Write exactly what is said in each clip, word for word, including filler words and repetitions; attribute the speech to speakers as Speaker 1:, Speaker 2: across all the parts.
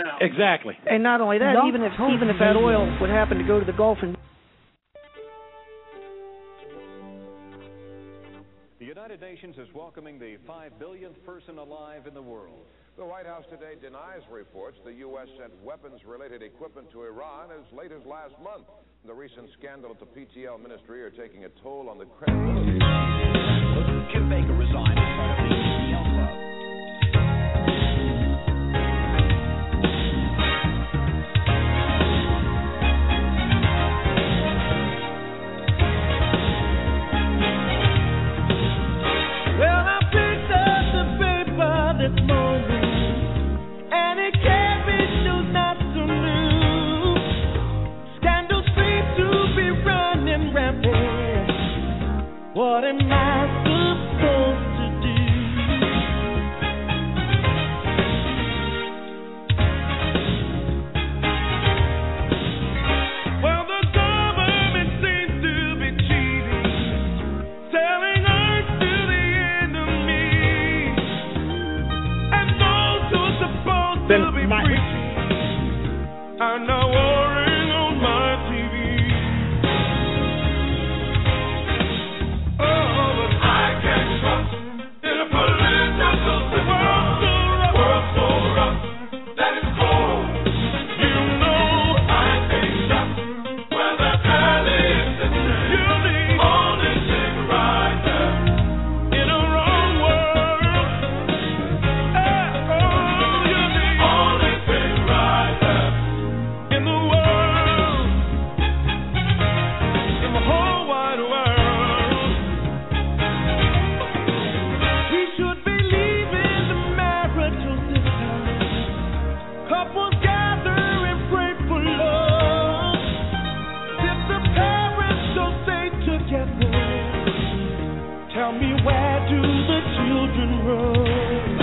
Speaker 1: Exactly.
Speaker 2: And not only that,
Speaker 3: Love
Speaker 2: even if
Speaker 3: Talk
Speaker 2: even if that
Speaker 3: Radio.
Speaker 2: oil would happen to go to the Gulf and
Speaker 4: The United Nations is welcoming the five billionth person alive in the world.
Speaker 5: The White House today denies reports the U S sent weapons-related equipment to Iran as late as last month. The recent scandal at the P T L ministry are taking a toll on the credibility.
Speaker 6: Kim Baker resigned as head of the P T L club.
Speaker 7: Well, I picked up the paper this morning, and it carries news not so new. Scandals seem to be running rampant. What am I supposed to do? Well, the government seems to be cheating, selling us to the enemy, and those who are supposed
Speaker 1: Then
Speaker 7: to be
Speaker 1: my-
Speaker 7: preaching are now warring on my T V. Oh, but I can't trust in a political system. World so rough that it's cold. You know I can't trust where the valley is sitting. You need only sit right there in a wrong world. Eh, oh, you need only sit right there in the world, in the whole wide world. We should be leaving the marital system. Couples gather and pray for love. If the parents don't stay together, tell me, where do the children run?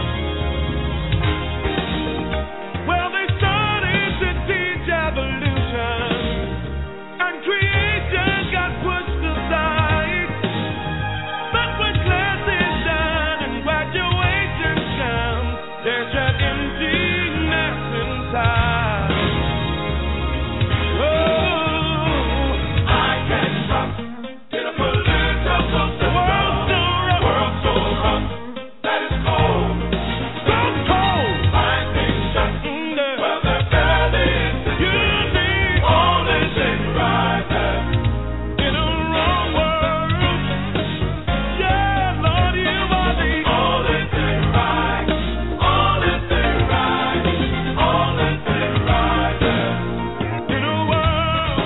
Speaker 7: Well, they started to teach evolution, and creation got pushed aside. But when class is done and graduation comes, there's an emptiness inside. Oh, I can't trust in a political system. World so rough, world so rough that it's cold, so cold. I can't trust where the valley is sitting. You need only sit right there in a wrong world. Yeah, Lord, you are the only thing right, only thing right, only thing right there in a world,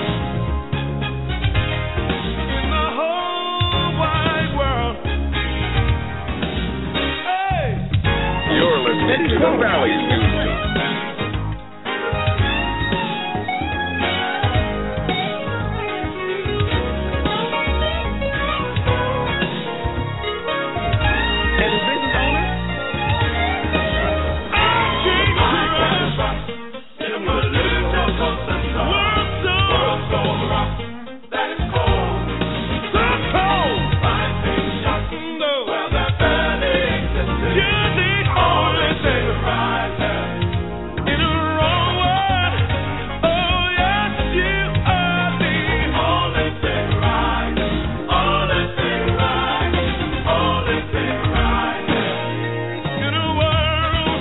Speaker 7: in the whole wide world. Hey.
Speaker 5: You're listening to the Valley News.
Speaker 7: And the business owner? I can't trust in a political system. World so rough that it's cold, so cold. I can't trust where the valley exists. You need only thing right there in a wrong world. Oh yes, you are the only thing right, only thing right, only thing right in a world,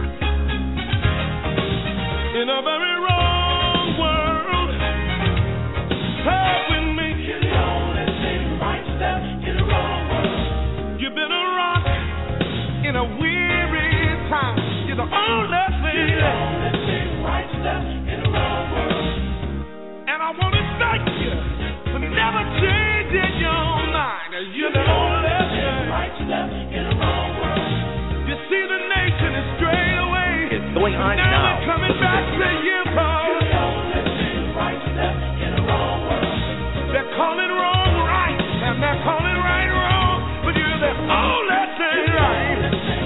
Speaker 7: in a very wrong world. Help with me. You're the only thing right step in a wrong world. You've been a rock in a weary time. You're the only thing. You're the only thing right step in a wrong world. And I want to thank you for never changing your mind. You're the only thing right step in a wrong world. You see, the nation is strayed away.
Speaker 1: It's going on
Speaker 7: Now
Speaker 1: now.
Speaker 7: they're coming back to you, Paul. You're the only thing right step in a wrong world. They're calling wrong right, and they're calling right wrong. But you're the only thing right.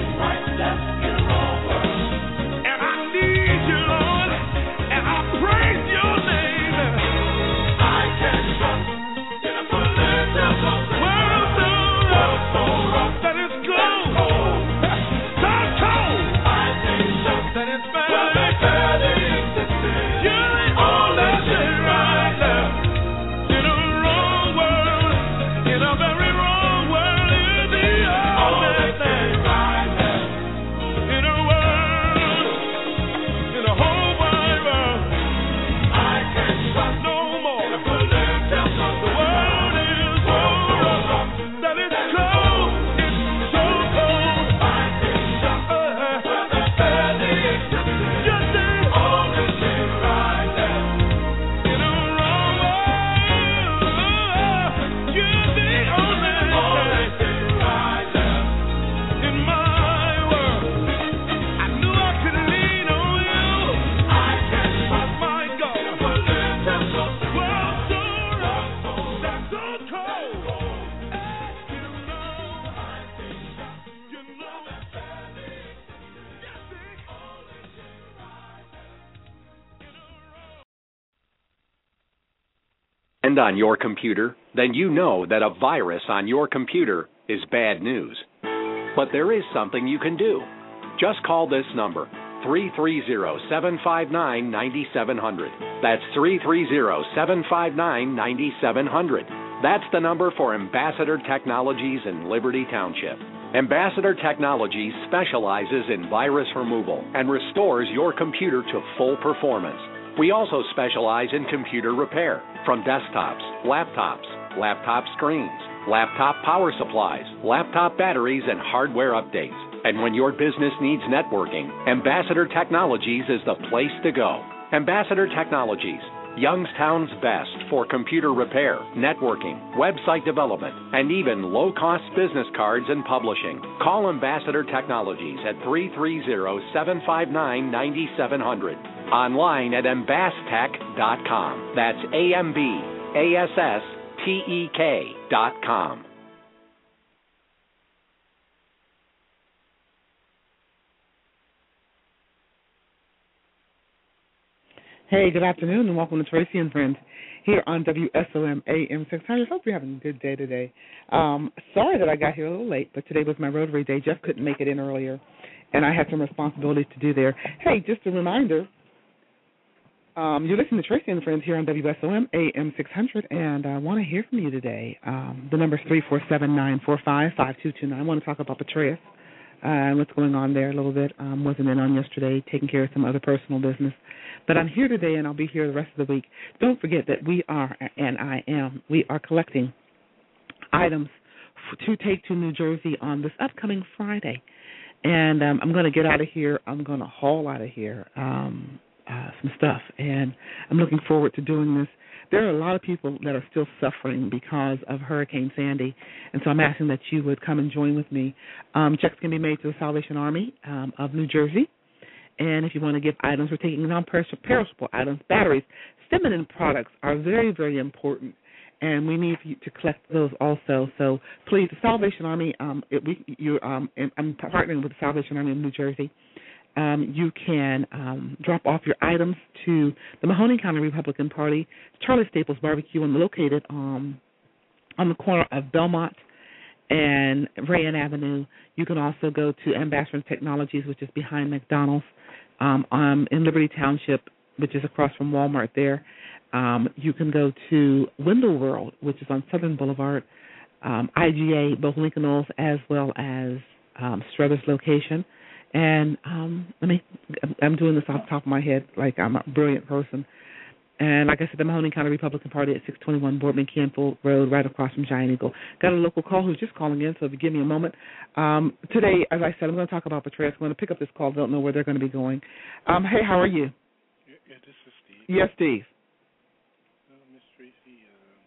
Speaker 7: And I need you, Lord, and I praise your name. I can't trust in a political world so rough that it's cold, so cold. I can't trust that it's bad.
Speaker 1: and on your computer, then you know that a virus on your computer is bad news. But there is something you can do. Just call this number, three three zero, seven five nine, nine seven zero zero. That's three three zero, seven five nine, nine seven zero zero. That's the number for Ambassador Technologies in Liberty Township. Ambassador Technologies specializes in virus removal and restores your computer to full performance. We also specialize in computer repair, from desktops, laptops, laptop screens, laptop power supplies, laptop batteries, and hardware updates. And when your business needs networking, Ambassador Technologies is the place to go. Ambassador Technologies, Youngstown's best for computer repair, networking, website development, and even low-cost business cards and publishing. Call Ambassador Technologies at three three zero, seven five nine, nine seven zero zero. Online at ambastech dot com. That's A M B A S S T E K dot com.
Speaker 2: Hey, good afternoon, and welcome to Tracy and Friends here on W S O M A M six hundred. Hope you're having a good day today. Um, sorry that I got here a little late, but today was my Rotary Day. Jeff couldn't make it in earlier, and I had some responsibilities to do there. Hey, just a reminder, um, you're listening to Tracy and Friends here on W S O M A M six hundred, and I want to hear from you today. Um, the number is three four seven, nine four five, five two two nine. I want to talk about Petraeus uh, and what's going on there a little bit. Um, wasn't in on yesterday, taking care of some other personal business. But I'm here today, and I'll be here the rest of the week. Don't forget that we are, and I am, we are collecting items f- to take to New Jersey on this upcoming Friday. And um, I'm going to get out of here. I'm going to haul out of here um, uh, some stuff. And I'm looking forward to doing this. There are a lot of people that are still suffering because of Hurricane Sandy. And so I'm asking that you would come and join with me. Um, checks can be made to the Salvation Army um, of New Jersey. And if you want to give items, we're taking non-perishable items. Batteries, feminine products are very, very important, and we need you to collect those also. So please, the Salvation Army, um, it, we, you, um, and I'm partnering with the Salvation Army of New Jersey. Um, you can um, drop off your items to the Mahoning County Republican Party, Charlie Staples Barbecue, and located um, on the corner of Belmont and Rayan Avenue. You can also go to Ambassador Technologies, which is behind McDonald's, um, um, in Liberty Township, which is across from Walmart there. Um, you can go to Wendell World, which is on Southern Boulevard, um, I G A, both Lincoln Knowles as well as um, Struthers location. And um, let me, I'm doing this off the top of my head like I'm a brilliant person. And like I said, the Mahoning County Republican Party at six twenty-one Boardman Canfield Road, right across from Giant Eagle. Got a local call who's just calling in, so if you give me a moment. Um, today, as I said, I'm going to talk about Petraeus. I'm going to pick up this call. Don't know where they're going to be going. Um, hey, how are you?
Speaker 3: Yeah, yeah, this is Steve.
Speaker 2: Yes, Steve.
Speaker 3: Well, Miss Tracy, uh,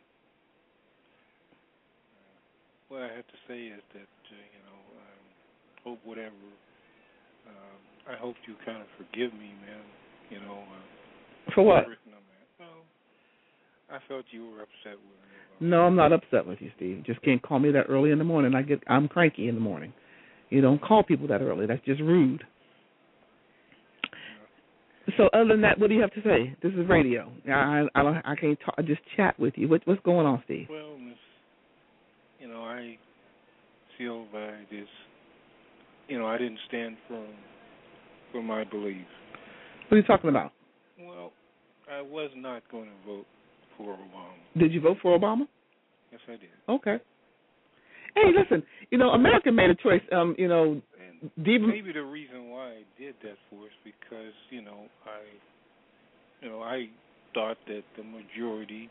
Speaker 3: uh, what I have to say is that, uh, you know, um, hope whatever, um, I hope you kind of forgive me, man, you know. Uh,
Speaker 2: For what?
Speaker 3: Well, I felt you were upset with me.
Speaker 2: No, I'm not upset with you, Steve. Just can't call me that early in the morning. I get, I'm cranky in the morning. You don't call people that early. That's just rude. Yeah. So other than that, what do you have to say? This is radio. I I, don't, I can't talk, just chat with you. What, what's going on, Steve?
Speaker 3: Well, Miss, you know, I feel by this, you know, I didn't stand firm for my beliefs.
Speaker 2: What are you talking about?
Speaker 3: Well, I was not going to vote for Obama.
Speaker 2: Did you vote for Obama?
Speaker 3: Yes, I did.
Speaker 2: Okay. Hey, listen, you know, America made a choice. Um, you know,
Speaker 3: and
Speaker 2: Deep...
Speaker 3: maybe the reason why I did that for is because, you know, I, you know, I thought that the majority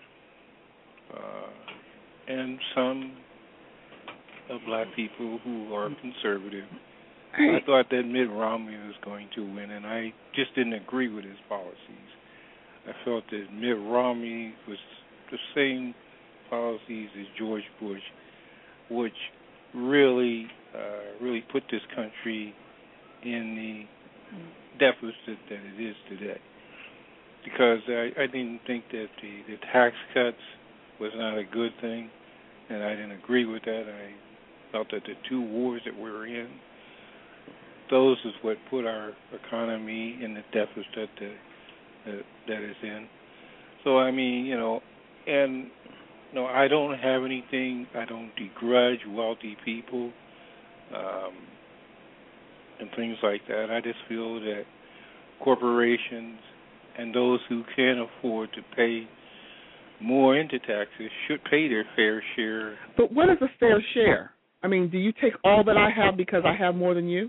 Speaker 3: uh, and some of black people who are conservative,
Speaker 2: hey.
Speaker 3: I thought that Mitt Romney was going to win, and I just didn't agree with his policies. I felt that Mitt Romney was the same policies as George Bush, which really, uh, really put this country in the deficit that it is today. Because I, I didn't think that the, the tax cuts was not a good thing, and I didn't agree with that. I felt that the two wars that we're in, those is what put our economy in the deficit that, that, that is in. So, I mean, you know, And no, I don't have anything. I don't begrudge wealthy people um, and things like that. I just feel that corporations and those who can afford to pay more into taxes should pay their fair share.
Speaker 2: But what is a fair share? I mean, do you take all that I have because I have more than you?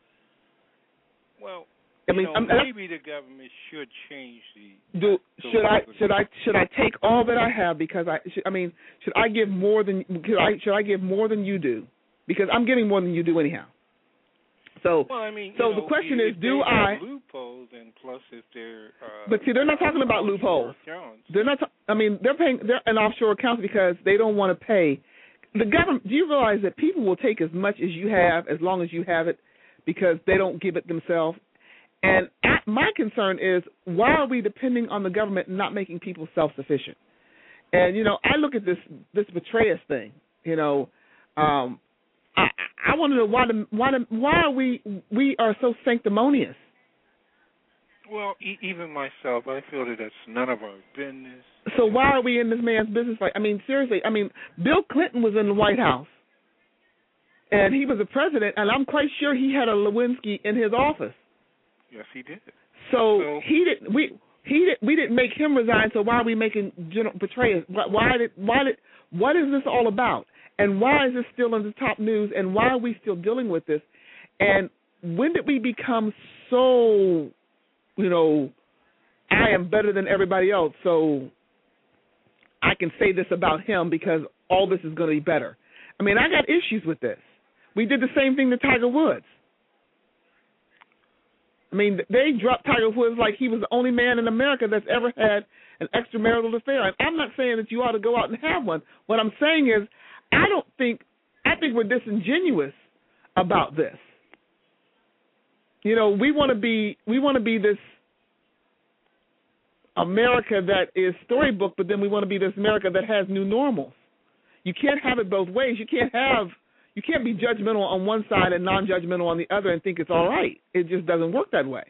Speaker 3: Well,
Speaker 2: I mean,
Speaker 3: you know,
Speaker 2: I'm,
Speaker 3: maybe the government should change the.
Speaker 2: Do
Speaker 3: the
Speaker 2: should I
Speaker 3: the-
Speaker 2: should I should I take all that I have because I should, I mean should I give more than should I should I give more than you do because I'm giving more than you do anyhow. So
Speaker 3: Well, I mean,
Speaker 2: so
Speaker 3: you know,
Speaker 2: the question
Speaker 3: if
Speaker 2: is, do
Speaker 3: they have
Speaker 2: I?
Speaker 3: loopholes, and plus if they're. Uh,
Speaker 2: But see, they're not talking about loopholes.
Speaker 3: accounts.
Speaker 2: They're not. I mean, they're paying. They're an offshore account because they don't want to pay. The government. Do you realize that people will take as much as you have as long as you have it because they don't give it themselves? And at, my concern is, why are we depending on the government and not making people self-sufficient? And you know, I look at this this Petraeus thing. You know, um, I, I want to know why the, why the, why are we we are so sanctimonious?
Speaker 3: Well, e- even myself, I feel that that's none of our business.
Speaker 2: So why are we in this man's business? Like, I mean, seriously. I mean, Bill Clinton was in the White House, and he was the president, and I'm quite sure he had a Lewinsky in his office.
Speaker 3: Yes, he did.
Speaker 2: So,
Speaker 3: So-
Speaker 2: he didn't. We he did. We didn't make him resign. So why are we making General Petraeus? Why, why did? Why did? What is this all about? And why is this still in the top news? And why are we still dealing with this? And when did we become so, you know, I am better than everybody else, so I can say this about him because all this is going to be better? I mean, I got issues with this. We did the same thing to Tiger Woods. I mean, they dropped Tiger Woods like he was the only man in America that's ever had an extramarital affair. And I'm not saying that you ought to go out and have one. What I'm saying is, I don't think, I think we're disingenuous about this. You know, we want to be, we want to be this America that is storybook, but then we want to be this America that has new normals. You can't have it both ways. You can't have, you can't be judgmental on one side and non-judgmental on the other and think it's all right. It just doesn't work that way.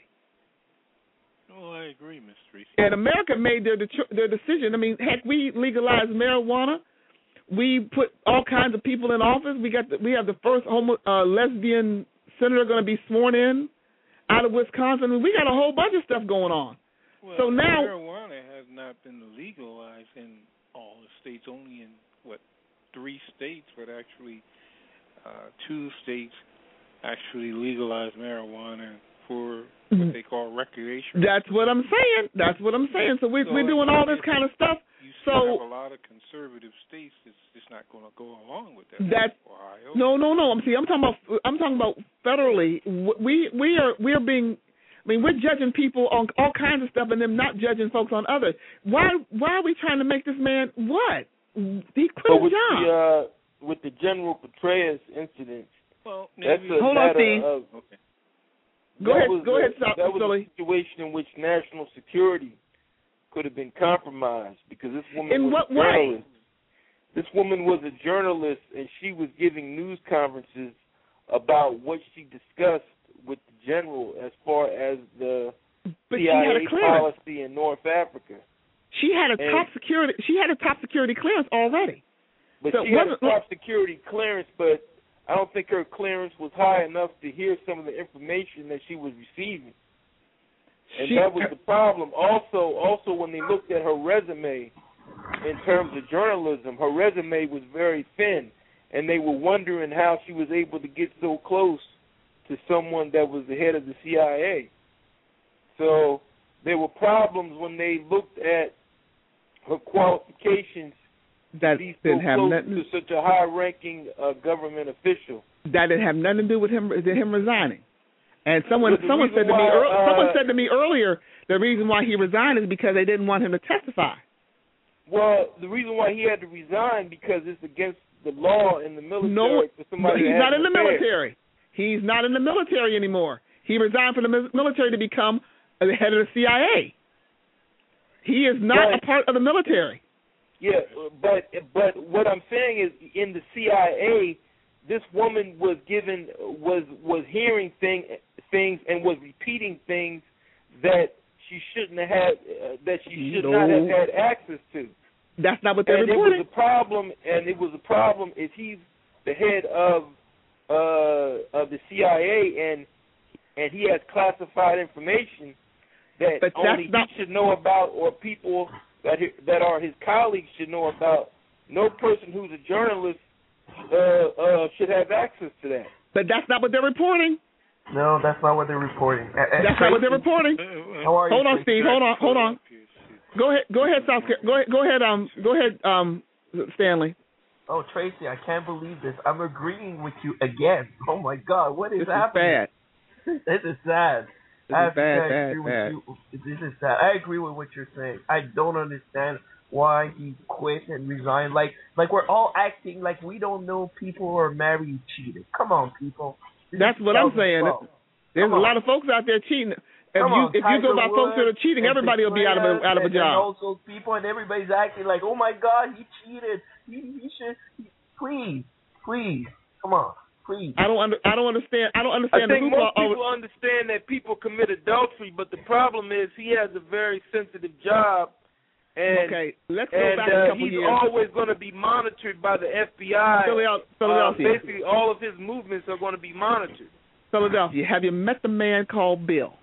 Speaker 3: Well, I agree, Miz Tracy.
Speaker 2: And America made their their decision. I mean, heck, we legalized marijuana. We put all kinds of people in office. We got the, we have the first homo, uh, lesbian senator going to be sworn in out of Wisconsin. We got a whole bunch of stuff going on.
Speaker 3: Well,
Speaker 2: so now
Speaker 3: marijuana has not been legalized in all the states, only in, what, three states, but actually uh, two states actually legalized marijuana for what they call recreation.
Speaker 2: That's what I'm saying. That's what I'm saying. So we're,
Speaker 3: So
Speaker 2: we're doing all this kind of stuff.
Speaker 3: You still
Speaker 2: So
Speaker 3: have a lot of conservative states that's just not going to go along with that.
Speaker 2: That's
Speaker 3: Ohio.
Speaker 2: no, no, no. I'm see. I'm talking about. I'm talking about federally. We we are we are being. I mean, we're judging people on all kinds of stuff, and then not judging folks on others. Why why are we trying to make this man what? He quit
Speaker 8: so
Speaker 2: his
Speaker 8: with
Speaker 2: job.
Speaker 8: The, uh, with the General Petraeus incident,
Speaker 3: well,
Speaker 8: that's
Speaker 3: maybe,
Speaker 8: a
Speaker 2: Hold on,
Speaker 8: matter
Speaker 2: Steve.
Speaker 8: of.
Speaker 3: Okay.
Speaker 2: Go
Speaker 8: that
Speaker 2: ahead.
Speaker 8: Was
Speaker 2: go
Speaker 8: a,
Speaker 2: ahead. Stop,
Speaker 8: that was
Speaker 2: Sully.
Speaker 8: a situation in which national security could have been compromised because this woman
Speaker 2: In
Speaker 8: was
Speaker 2: what
Speaker 8: a
Speaker 2: way?
Speaker 8: journalist. This woman was a journalist, and she was giving news conferences about what she discussed with the general as far as the
Speaker 2: But
Speaker 8: C
Speaker 2: she
Speaker 8: I
Speaker 2: had
Speaker 8: A
Speaker 2: a clearance.
Speaker 8: policy in North Africa.
Speaker 2: She had a
Speaker 8: And-
Speaker 2: top security. She had a top security clearance already.
Speaker 8: But
Speaker 2: So
Speaker 8: she had a
Speaker 2: wasn't-
Speaker 8: top security clearance, but I don't think her clearance was high enough to hear some of the information that she was receiving. And
Speaker 2: She-
Speaker 8: that was the problem. Also, also when they looked at her resume in terms of journalism, her resume was very thin, and they were wondering how she was able to get so close to someone that was the head of the C I A. So there were problems when they looked at her qualifications
Speaker 2: That
Speaker 8: to be so
Speaker 2: didn't have
Speaker 8: close
Speaker 2: nothing.
Speaker 8: to such a high-ranking uh, government official.
Speaker 2: That didn't have nothing to do with him. To him resigning. And someone
Speaker 8: But the
Speaker 2: someone said
Speaker 8: reason
Speaker 2: to me
Speaker 8: why,
Speaker 2: ear-
Speaker 8: uh,
Speaker 2: someone said to me earlier the reason why he resigned is because they didn't want him to testify.
Speaker 8: Well, the reason why he had to resign because it's against the law in the military
Speaker 2: No,
Speaker 8: for somebody
Speaker 2: he's
Speaker 8: to
Speaker 2: not
Speaker 8: have
Speaker 2: in
Speaker 8: an
Speaker 2: the
Speaker 8: affair.
Speaker 2: military. He's not in the military anymore. He resigned from the mi- military to become the head of the C I A. He is not
Speaker 8: Right.
Speaker 2: a part of the military.
Speaker 8: Yeah, but but what I'm saying is in the C I A, this woman was given was was hearing thing, things and was repeating things that she shouldn't have had uh, that she should not have
Speaker 2: No.
Speaker 8: had access to.
Speaker 2: That's not what they're
Speaker 8: and
Speaker 2: reporting.
Speaker 8: it was a problem, and it was a problem if he's the head of uh, of the C I A and and he has classified information that
Speaker 2: But
Speaker 8: only
Speaker 2: that's not-
Speaker 8: he should know about, or people that he, that are his colleagues should know about. No person who's a journalist uh, uh, should have access to that.
Speaker 2: But that's not what they're reporting.
Speaker 9: No, that's not what they're reporting. Uh, uh,
Speaker 2: That's not what they're reporting.
Speaker 9: How are you,
Speaker 2: Hold on,
Speaker 9: Tracy?
Speaker 2: Steve. Hold on. Hold on. Go ahead. Go ahead, South. Car- Go ahead. Go ahead. Um. Go ahead. Um. Stanley.
Speaker 9: Oh, Tracy, I can't believe this. I'm agreeing with you again. Oh my God, what is
Speaker 2: This
Speaker 9: happening?
Speaker 2: is bad.
Speaker 9: This is sad.
Speaker 2: This
Speaker 9: I
Speaker 2: is
Speaker 9: have to
Speaker 2: bad,
Speaker 9: say, I
Speaker 2: bad,
Speaker 9: agree with
Speaker 2: bad.
Speaker 9: you. This is sad. I agree with what you're saying. I don't understand why he quit and resigned. Like, like we're all acting like we don't know people who are married and cheated. Come on, people. This
Speaker 2: That's
Speaker 9: is
Speaker 2: what I'm saying.
Speaker 9: twenty twelve.
Speaker 2: There's
Speaker 9: Come
Speaker 2: a
Speaker 9: on.
Speaker 2: lot of folks out there cheating. If
Speaker 9: Come
Speaker 2: you
Speaker 9: on,
Speaker 2: if you go
Speaker 9: Tiger
Speaker 2: by folks that are
Speaker 9: Woods
Speaker 2: cheating,
Speaker 9: and
Speaker 2: everybody will be out of a
Speaker 9: Victoria
Speaker 2: out of a
Speaker 9: and, and
Speaker 2: job.
Speaker 9: all those people, and everybody's acting like, oh my God, he cheated. He, he should. He, please, please, come on, please.
Speaker 2: I don't under, I don't understand. I don't
Speaker 8: I
Speaker 2: understand the
Speaker 8: think
Speaker 2: hoopla
Speaker 8: most people
Speaker 2: over.
Speaker 8: understand that people commit adultery, but the problem is he has a very sensitive job, and
Speaker 2: Okay, let's go
Speaker 8: and
Speaker 2: back a
Speaker 8: uh,
Speaker 2: couple
Speaker 8: he's
Speaker 2: years.
Speaker 8: always going to be monitored by the F B I.
Speaker 2: Philadelphia.
Speaker 8: Uh,
Speaker 2: Philadelphia.
Speaker 8: basically, all of his movements are going to be monitored.
Speaker 2: Philadelphia. Have you met the man called Bill?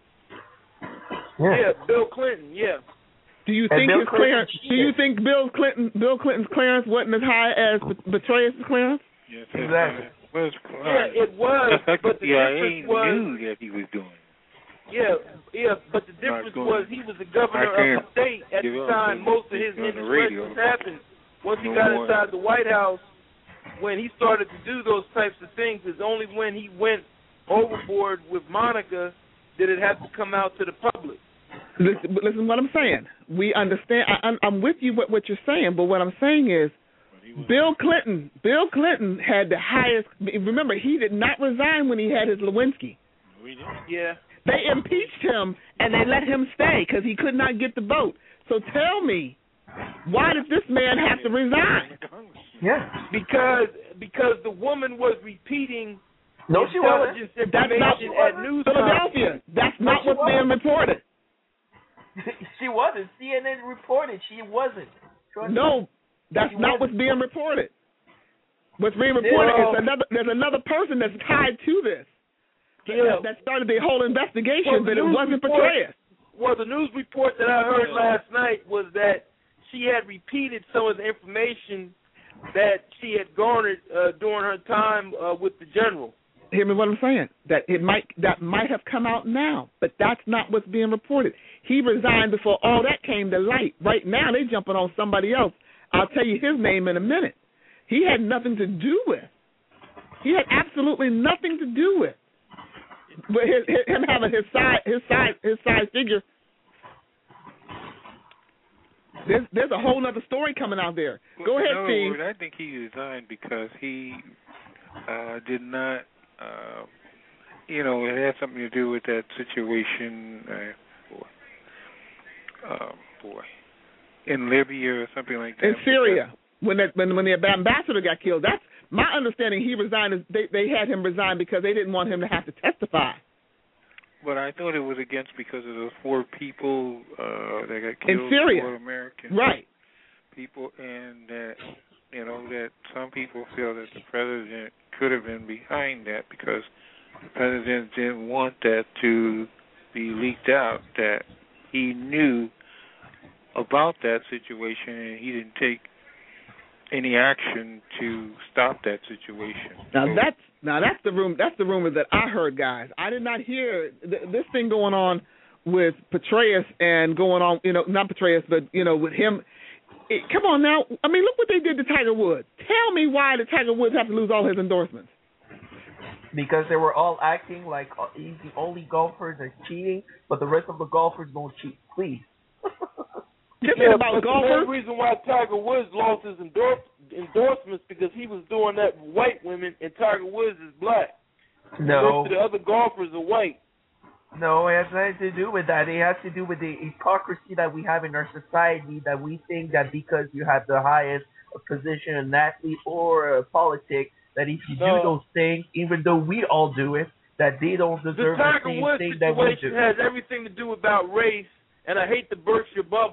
Speaker 9: Yeah.
Speaker 8: Yeah, Bill Clinton. Yeah.
Speaker 2: Do you
Speaker 9: And
Speaker 2: think
Speaker 9: Bill
Speaker 2: his
Speaker 9: Clinton
Speaker 2: clearance? Do you
Speaker 9: cheated.
Speaker 2: think Bill Clinton Bill Clinton's clearance wasn't as high as Petraeus' clearance?
Speaker 3: Yes,
Speaker 9: Exactly.
Speaker 3: Was
Speaker 8: Yeah, it was,
Speaker 3: the fact
Speaker 8: but
Speaker 3: that
Speaker 8: the
Speaker 3: C I A
Speaker 8: difference was,
Speaker 3: knew that he was doing.
Speaker 8: yeah, yeah, but the difference
Speaker 3: going-
Speaker 8: was he was the governor
Speaker 3: I can't
Speaker 8: of the state at
Speaker 3: give
Speaker 8: the
Speaker 3: up
Speaker 8: time
Speaker 3: and
Speaker 8: most of his
Speaker 3: speak on the radio.
Speaker 8: indiscretions happened. Once he
Speaker 3: No
Speaker 8: got
Speaker 3: more.
Speaker 8: inside the White House, when he started to do those types of things, it's only when he went overboard with Monica did it have to come out to the public.
Speaker 2: Listen, but listen, what I'm saying. We understand. I, I'm, I'm with you with what you're saying, but what I'm saying is, Bill Clinton. Bill Clinton had the highest. Remember, he did not resign when he had his Lewinsky.
Speaker 8: Yeah.
Speaker 2: They impeached him and they let him stay because he could not get the vote. So tell me, why did this man have to resign?
Speaker 9: Yeah.
Speaker 8: Because because the woman was repeating
Speaker 9: No, she wasn't.
Speaker 8: intelligence
Speaker 2: That's not
Speaker 8: information at news
Speaker 2: Philadelphia. That's not
Speaker 9: she
Speaker 2: what's being
Speaker 9: wasn't.
Speaker 2: reported.
Speaker 9: She wasn't. C N N reported she wasn't. Trust me.
Speaker 2: No, that's
Speaker 9: She
Speaker 2: not what's
Speaker 9: wasn't.
Speaker 2: being reported. What's being reported
Speaker 8: No.
Speaker 2: is another. There's another person that's tied to this.
Speaker 8: Yeah.
Speaker 2: That started the whole investigation,
Speaker 8: Well, the
Speaker 2: but it
Speaker 8: news
Speaker 2: wasn't
Speaker 8: report-
Speaker 2: Petraeus.
Speaker 8: Well, the news report that I heard last night was that she had repeated some of the information that she had garnered uh, during her time uh, with the general.
Speaker 2: Hear me what I'm saying? That it might that might have come out now, but that's not what's being reported. He resigned before all that came to light. Right now they jumping on somebody else. I'll tell you his name in a minute. He had nothing to do with. He had absolutely nothing to do with. But his, his, him having his side his side his side figure. There's there's a whole other story coming out there. Go
Speaker 3: In
Speaker 2: ahead,
Speaker 3: other
Speaker 2: Steve.
Speaker 3: words, I think he resigned because he uh, did not, uh, you know, it had something to do with that situation, uh, boy, um, boy, in Libya or something like that.
Speaker 2: In Syria, when that when when the ambassador got killed, that's my understanding. He resigned. Is they they had him resign because they didn't want him to have to testify.
Speaker 3: But I thought it was against because of those four people uh, that got killed.
Speaker 2: In Syria.
Speaker 3: Four American
Speaker 2: Right.
Speaker 3: people, and that you know that some people feel that the president could have been behind that because the president didn't want that to be leaked out. That he knew about that situation and he didn't take any action to stop that situation.
Speaker 2: Now
Speaker 3: So-
Speaker 2: that's now that's the room that's the rumor that I heard, guys. I did not hear th- this thing going on with Petraeus and going on, you know, not Petraeus, but you know, with him. It, come on now, I mean, look what they did to Tiger Woods. Tell me why did Tiger Woods have to lose all his endorsements?
Speaker 9: Because they were all acting like uh, he's the only golfer that's cheating, but the rest of the golfers don't cheat. Please.
Speaker 2: This
Speaker 8: Yeah,
Speaker 2: is about
Speaker 8: but the
Speaker 2: golfers.
Speaker 8: main reason why Tiger Woods lost his endorse, endorsements because he was doing that with white women, and Tiger Woods is black.
Speaker 9: No.
Speaker 8: Most of the other golfers are white.
Speaker 9: No, it has nothing to do with that. It has to do with the hypocrisy that we have in our society, that we think that because you have the highest position in athlete or a politic, that if you
Speaker 8: No.
Speaker 9: do those things, even though we all do it, that they don't
Speaker 8: The
Speaker 9: deserve the,
Speaker 8: Tiger
Speaker 9: same
Speaker 8: Woods
Speaker 9: thing that we
Speaker 8: situation
Speaker 9: do.
Speaker 8: has everything to do about race, and I hate to burst your bubble,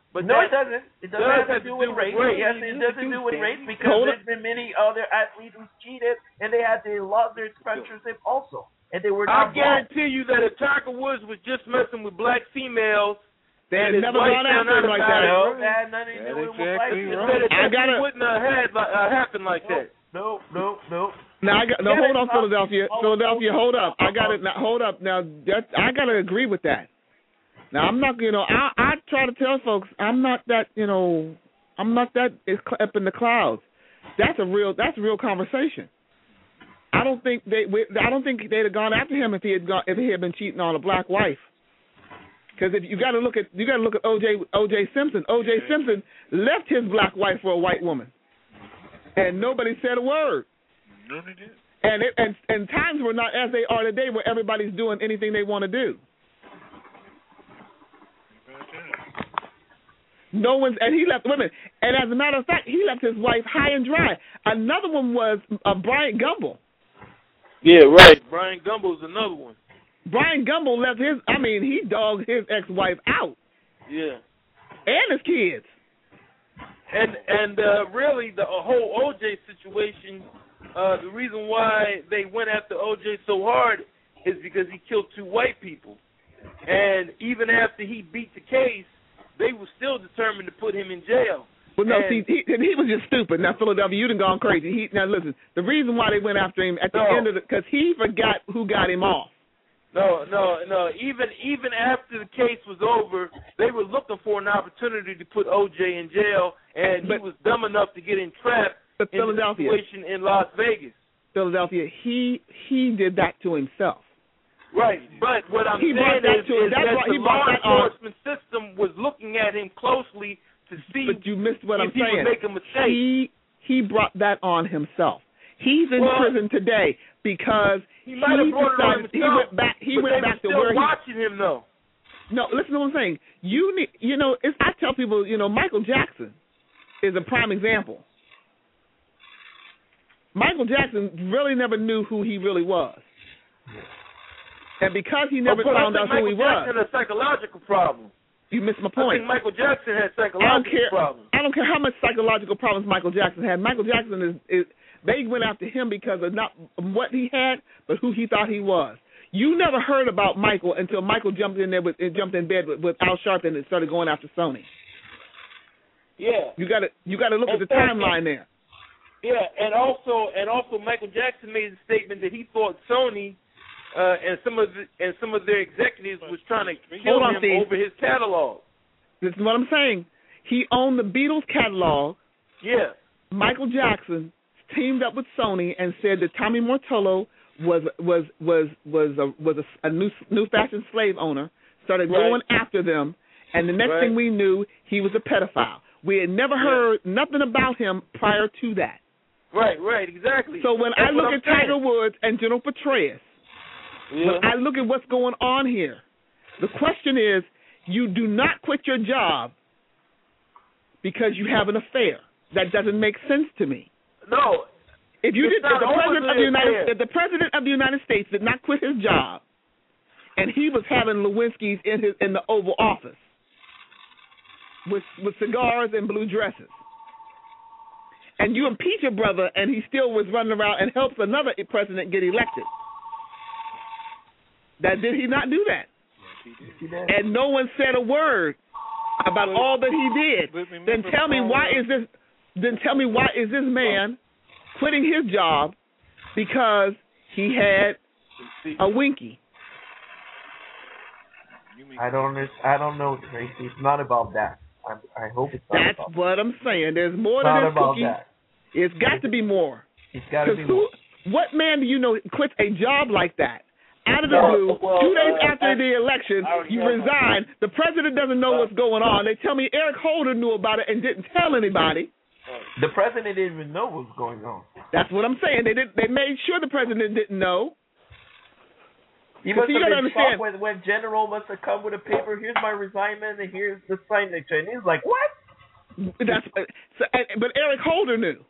Speaker 8: But
Speaker 9: no,
Speaker 8: that
Speaker 9: it doesn't. It doesn't
Speaker 8: does
Speaker 9: have to do with race.
Speaker 8: race.
Speaker 9: Yes, it doesn't do with race because
Speaker 2: Hold
Speaker 9: there's been many other athletes who cheated and they had they lost their sponsorship also, and they were
Speaker 8: I
Speaker 9: not black.
Speaker 8: guarantee you that if Tiger Woods was just messing with black females,
Speaker 2: They
Speaker 8: and
Speaker 2: had
Speaker 8: his
Speaker 2: never
Speaker 8: wife
Speaker 2: gone
Speaker 8: found
Speaker 2: after
Speaker 8: out
Speaker 2: him like
Speaker 8: about
Speaker 2: that.
Speaker 8: it,
Speaker 9: No, that had nothing to do
Speaker 3: That's
Speaker 9: with what
Speaker 3: exactly
Speaker 9: black
Speaker 3: right.
Speaker 9: people
Speaker 2: I
Speaker 8: I
Speaker 2: gotta-
Speaker 8: wouldn't have had uh, happened like that.
Speaker 9: No, no, no.
Speaker 2: Now I got no.
Speaker 9: Yeah,
Speaker 2: Hold on,
Speaker 9: it's
Speaker 2: Philadelphia.
Speaker 9: not-
Speaker 2: Philadelphia, hold up. I got
Speaker 9: Uh-oh.
Speaker 2: it. Now, hold up. Now that, I gotta agree with that. Now I'm not. You know, I I try to tell folks I'm not that. You know, I'm not that up in the clouds. That's a real. That's a real conversation. I don't think they. I don't think they'd have gone after him if he had gone if he had been cheating on a black wife. Because if you got to look at you got to look at O J O J Simpson. O J Simpson left his black wife for a white woman, and nobody said a word.
Speaker 3: No, they didn't.
Speaker 2: And it, and and times were not as they are today, where everybody's doing anything they want to do. No one's and he left women. And as a matter of fact, he left his wife high and dry. Another one was uh, Bryant Gumbel.
Speaker 8: Yeah, right. Brian Gumbel's another one.
Speaker 2: Brian Gumbel left his. I mean, he dogged his ex-wife out.
Speaker 8: Yeah.
Speaker 2: And his kids.
Speaker 8: And and uh, really, the whole O J situation, uh, the reason why they went after O J so hard is because he killed two white people. And even after he beat the case, they were still determined to put him in jail.
Speaker 2: Well, no,
Speaker 8: and,
Speaker 2: see, he, he was just stupid. Now, Philadelphia, you done gone crazy. He, now, listen, the reason why they went after him at the
Speaker 8: No.
Speaker 2: end of the, because he forgot who got him off.
Speaker 8: No, no, no. Even even after the case was over, they were looking for an opportunity to put O J in jail, and
Speaker 2: But-
Speaker 8: he was dumb enough to get entrapped
Speaker 2: But
Speaker 8: in the
Speaker 2: Philadelphia,
Speaker 8: situation in Las Vegas.
Speaker 2: Philadelphia, he he did that to himself.
Speaker 8: Right, but what I'm
Speaker 2: He brought
Speaker 8: saying
Speaker 2: that
Speaker 8: is,
Speaker 2: to-
Speaker 8: is
Speaker 2: that's
Speaker 8: that
Speaker 2: why
Speaker 8: the
Speaker 2: he brought
Speaker 8: law
Speaker 2: that on.
Speaker 8: enforcement system was looking at him closely to see
Speaker 2: But you missed what
Speaker 8: if
Speaker 2: I'm
Speaker 8: he
Speaker 2: saying.
Speaker 8: would make a mistake.
Speaker 2: He he brought that on himself. He's in
Speaker 8: Well,
Speaker 2: prison today because
Speaker 8: he might have brought it on
Speaker 2: decided
Speaker 8: himself.
Speaker 2: he went back. He
Speaker 8: but
Speaker 2: went
Speaker 8: they
Speaker 2: back to
Speaker 8: were still
Speaker 2: where he.
Speaker 8: watching him though.
Speaker 2: No, listen to what I'm saying. You need, you know, it's, I tell people, you know, Michael Jackson is a prime example. Michael Jackson really never knew who he really was, and because he never
Speaker 8: oh, but
Speaker 2: found
Speaker 8: I
Speaker 2: out
Speaker 8: think
Speaker 2: who
Speaker 8: Michael
Speaker 2: he was,
Speaker 8: Jackson had a psychological problem.
Speaker 2: you missed my
Speaker 8: I
Speaker 2: point.
Speaker 8: think Michael Jackson had
Speaker 2: I don't
Speaker 8: psychological
Speaker 2: care.
Speaker 8: problems.
Speaker 2: I don't care how much psychological problems Michael Jackson had. Michael Jackson is, is they went after him because of not what he had, but who he thought he was. You never heard about Michael until Michael jumped in there with jumped in bed with, with Al Sharpton and started going after Sony.
Speaker 8: Yeah.
Speaker 2: You got to you got to look
Speaker 8: And-
Speaker 2: at the timeline there.
Speaker 8: Yeah, and also and also Michael Jackson made a statement that he thought Sony uh, and some of the, and some of their executives was trying to kill
Speaker 2: Hold on,
Speaker 8: him
Speaker 2: Steve.
Speaker 8: over his catalog.
Speaker 2: This is what I'm saying. He owned the Beatles catalog.
Speaker 8: Yeah.
Speaker 2: Michael Jackson teamed up with Sony and said that Tommy Mortello was was was was a was a, a new new fashion slave owner. Started
Speaker 8: Right.
Speaker 2: going after them, and the next
Speaker 8: Right.
Speaker 2: thing we knew, he was a pedophile. We had never
Speaker 8: Yeah.
Speaker 2: heard nothing about him prior to that.
Speaker 8: Right, right, exactly.
Speaker 2: So when
Speaker 8: That's
Speaker 2: I look
Speaker 8: what I'm
Speaker 2: at Tiger
Speaker 8: saying.
Speaker 2: Woods and General Petraeus,
Speaker 8: yeah.
Speaker 2: when I look at what's going on here, the question is, you do not quit your job because you have an affair. That doesn't make sense to me.
Speaker 8: no,
Speaker 2: If you
Speaker 8: It's
Speaker 2: did, if
Speaker 8: not
Speaker 2: the
Speaker 8: over
Speaker 2: president of
Speaker 8: the
Speaker 2: the United,
Speaker 8: affair.
Speaker 2: if the president of the United States did not quit his job, and he was having Lewinsky's in his in the Oval Office with with cigars and blue dresses, and you impeach your brother, and he still was running around and helps another president get elected. That did he not do that? And no one said a word about all that he did.
Speaker 3: But remember,
Speaker 2: Then tell me
Speaker 3: Paul,
Speaker 2: why is this? Then tell me why is this man quitting his job because he had a Winky?
Speaker 9: I don't. under- I don't know, Tracy. It's not about that. I, I hope it's not
Speaker 2: That's
Speaker 9: about
Speaker 2: what I'm saying. There's more
Speaker 9: that.
Speaker 2: than
Speaker 9: Not
Speaker 2: this
Speaker 9: about
Speaker 2: cookie.
Speaker 9: that.
Speaker 2: It's got to be more.
Speaker 9: It's got to
Speaker 2: Because
Speaker 9: be more.
Speaker 2: who? What man do you know quits a job like that? Out of the
Speaker 8: No,
Speaker 2: blue,
Speaker 8: well,
Speaker 2: two days
Speaker 8: uh,
Speaker 2: after
Speaker 8: I-
Speaker 2: the election,
Speaker 8: I already
Speaker 2: you
Speaker 8: know.
Speaker 2: resign. The president doesn't know what's going on. They tell me Eric Holder knew about it and didn't tell anybody.
Speaker 9: The president didn't even know what was going on.
Speaker 2: That's what I'm saying. They did. They made sure the president didn't know.
Speaker 9: He
Speaker 2: Because
Speaker 9: must
Speaker 2: you
Speaker 9: have
Speaker 2: gotta
Speaker 9: been
Speaker 2: understand-
Speaker 9: shocked when, when General must have come with a paper. Here's my resignment, and here's the signature. And he's like, "What?
Speaker 2: That's so, and, but Eric Holder knew.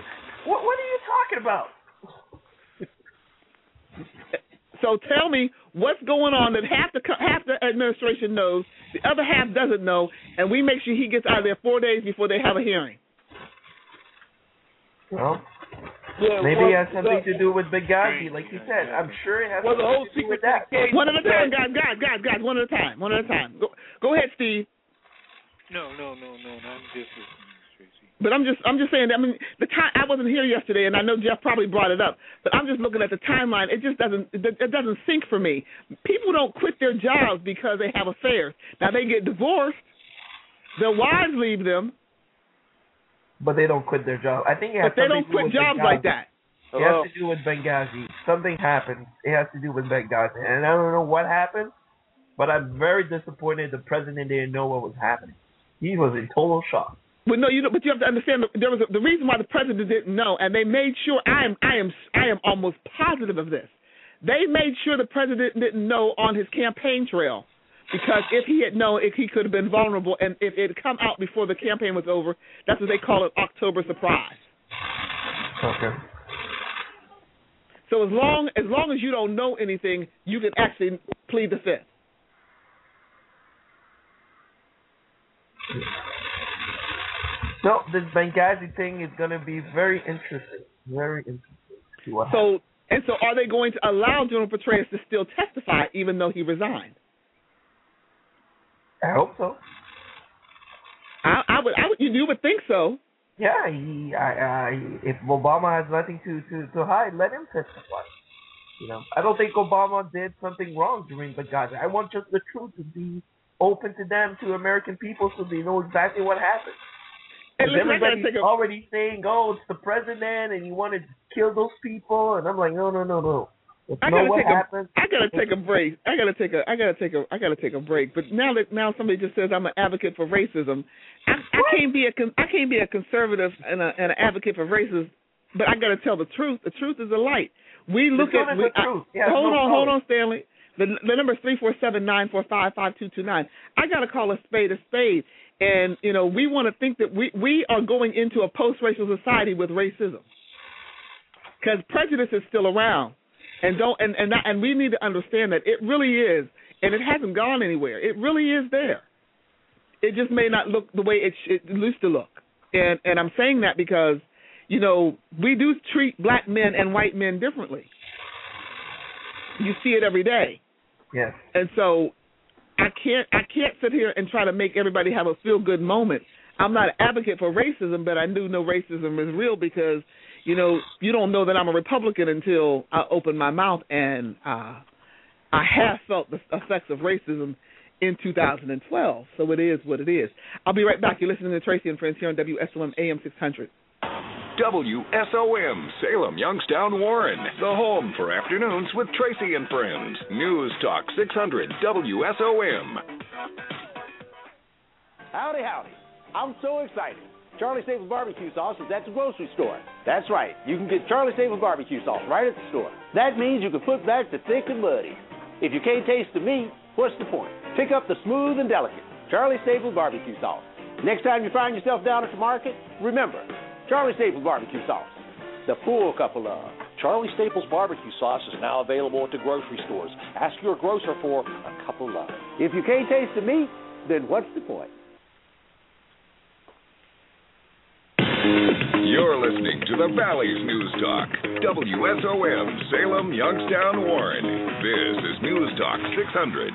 Speaker 9: what? What are you talking about?"
Speaker 2: So tell me what's going on that half the half the administration knows, the other half doesn't know, and we make sure he gets out of there four days before they have a hearing.
Speaker 9: Well,
Speaker 8: Yeah,
Speaker 9: maybe
Speaker 8: well,
Speaker 9: it has something to do with Benghazi, like you said. I'm sure it has
Speaker 8: well, the
Speaker 9: something
Speaker 8: whole
Speaker 9: to do with
Speaker 8: secret
Speaker 9: that.
Speaker 8: case.
Speaker 2: One at a time, guys, guys, guys, guys, one at a time, one at a time. Go, go ahead, Steve.
Speaker 3: No, no, no, no, no. I'm just listening, Tracy.
Speaker 2: But I'm just, I'm just saying. I mean, the time I wasn't here yesterday, and I know Jeff probably brought it up. But I'm just looking at the timeline. It just doesn't, it, it doesn't sync for me. People don't quit their jobs because they have affairs. Now they get divorced, their wives leave them,
Speaker 9: But they don't quit their job. I think it has
Speaker 2: but they
Speaker 9: something
Speaker 2: don't
Speaker 9: to do
Speaker 2: quit
Speaker 9: with
Speaker 2: jobs
Speaker 9: Benghazi.
Speaker 2: like that.
Speaker 9: It has to do with Benghazi. Something happened. It has to do with Benghazi. And I don't know what happened, but I'm very disappointed the president didn't know what was happening. He was in total shock.
Speaker 2: But no, you know, but you have to understand there was a, the reason why the president didn't know, and they made sure. I am, I am, I am almost positive of this. They made sure the president didn't know on his campaign trail, because if he had known, if he could have been vulnerable, and if it had come out before the campaign was over, that's what they call an October surprise.
Speaker 9: Okay.
Speaker 2: So as long as long as you don't know anything, you can actually plead the fifth.
Speaker 9: No, this Benghazi thing is going to be very interesting. Very interesting. See what
Speaker 2: So
Speaker 9: happens.
Speaker 2: and so, are they going to allow General Petraeus to still testify even though he resigned?
Speaker 9: I hope so.
Speaker 2: I, I would, I would, you, you would think so.
Speaker 9: Yeah, he, I, I, if Obama has nothing to, to, to hide, let him testify. You know, I don't think Obama did something wrong during Benghazi. I want just the truth to be open to them, to American people, so they know exactly what happened.
Speaker 2: And listen, I gotta
Speaker 9: Everybody's
Speaker 2: take a,
Speaker 9: already saying, "Oh, it's the president, and he wanted to kill those people," and I'm like, "No, no, no, no. Let's
Speaker 2: I
Speaker 9: know
Speaker 2: gotta
Speaker 9: what
Speaker 2: take
Speaker 9: happened."
Speaker 2: a, I gotta take a break. I gotta take a, I gotta take a, I gotta take a break. But now that now somebody just says I'm an advocate for racism, I, I can't be a, I can't be a conservative and, a, and an advocate for racism. But I gotta tell the truth. The truth is a light. We look
Speaker 9: The truth
Speaker 2: at.
Speaker 9: is
Speaker 2: We,
Speaker 9: the truth. Yeah,
Speaker 2: I, hold
Speaker 9: no
Speaker 2: on, hold
Speaker 9: problem.
Speaker 2: on, Stanley. The, the number is three four seven nine four five five two two nine. I gotta call a spade a spade. And, you know, we want to think that we, we are going into a post-racial society with racism, because prejudice is still around, and don't and and, that, and we need to understand that it really is, and it hasn't gone anywhere. It really is there. It just may not look the way it, sh- it used to look, and and I'm saying that because, you know, we do treat black men and white men differently. You see it every day.
Speaker 9: Yes.
Speaker 2: And so I can't I can't sit here and try to make everybody have a feel good moment. I'm not an advocate for racism, but I do know racism is real, because, you know, you don't know that I'm a Republican until I open my mouth, and uh, I have felt the effects of racism in two thousand twelve. So it is what it is. I'll be right back. You're listening to Tracy and Friends here on W S O M A M six hundred.
Speaker 10: W S O M, Salem, Youngstown, Warren, the home for afternoons with Tracy and Friends. News Talk six hundred W S O M.
Speaker 6: Howdy, howdy. I'm so excited. Charlie Staples barbecue sauce is at the grocery store. That's right. You can get Charlie Staples barbecue sauce right at the store. That means you can put back the thick and muddy. If you can't taste the meat, what's the point? Pick up the smooth and delicate Charlie Staples barbecue sauce. Next time you find yourself down at the market, remember, Charlie Staples barbecue sauce, the full cup of love.
Speaker 11: Charlie Staples barbecue sauce is now available at the grocery stores. Ask your grocer for a cup of love.
Speaker 6: If you can't taste the meat, then what's the point?
Speaker 10: You're listening to the Valley's News Talk, W S O M, Salem, Youngstown, Warren. This is News Talk six hundred.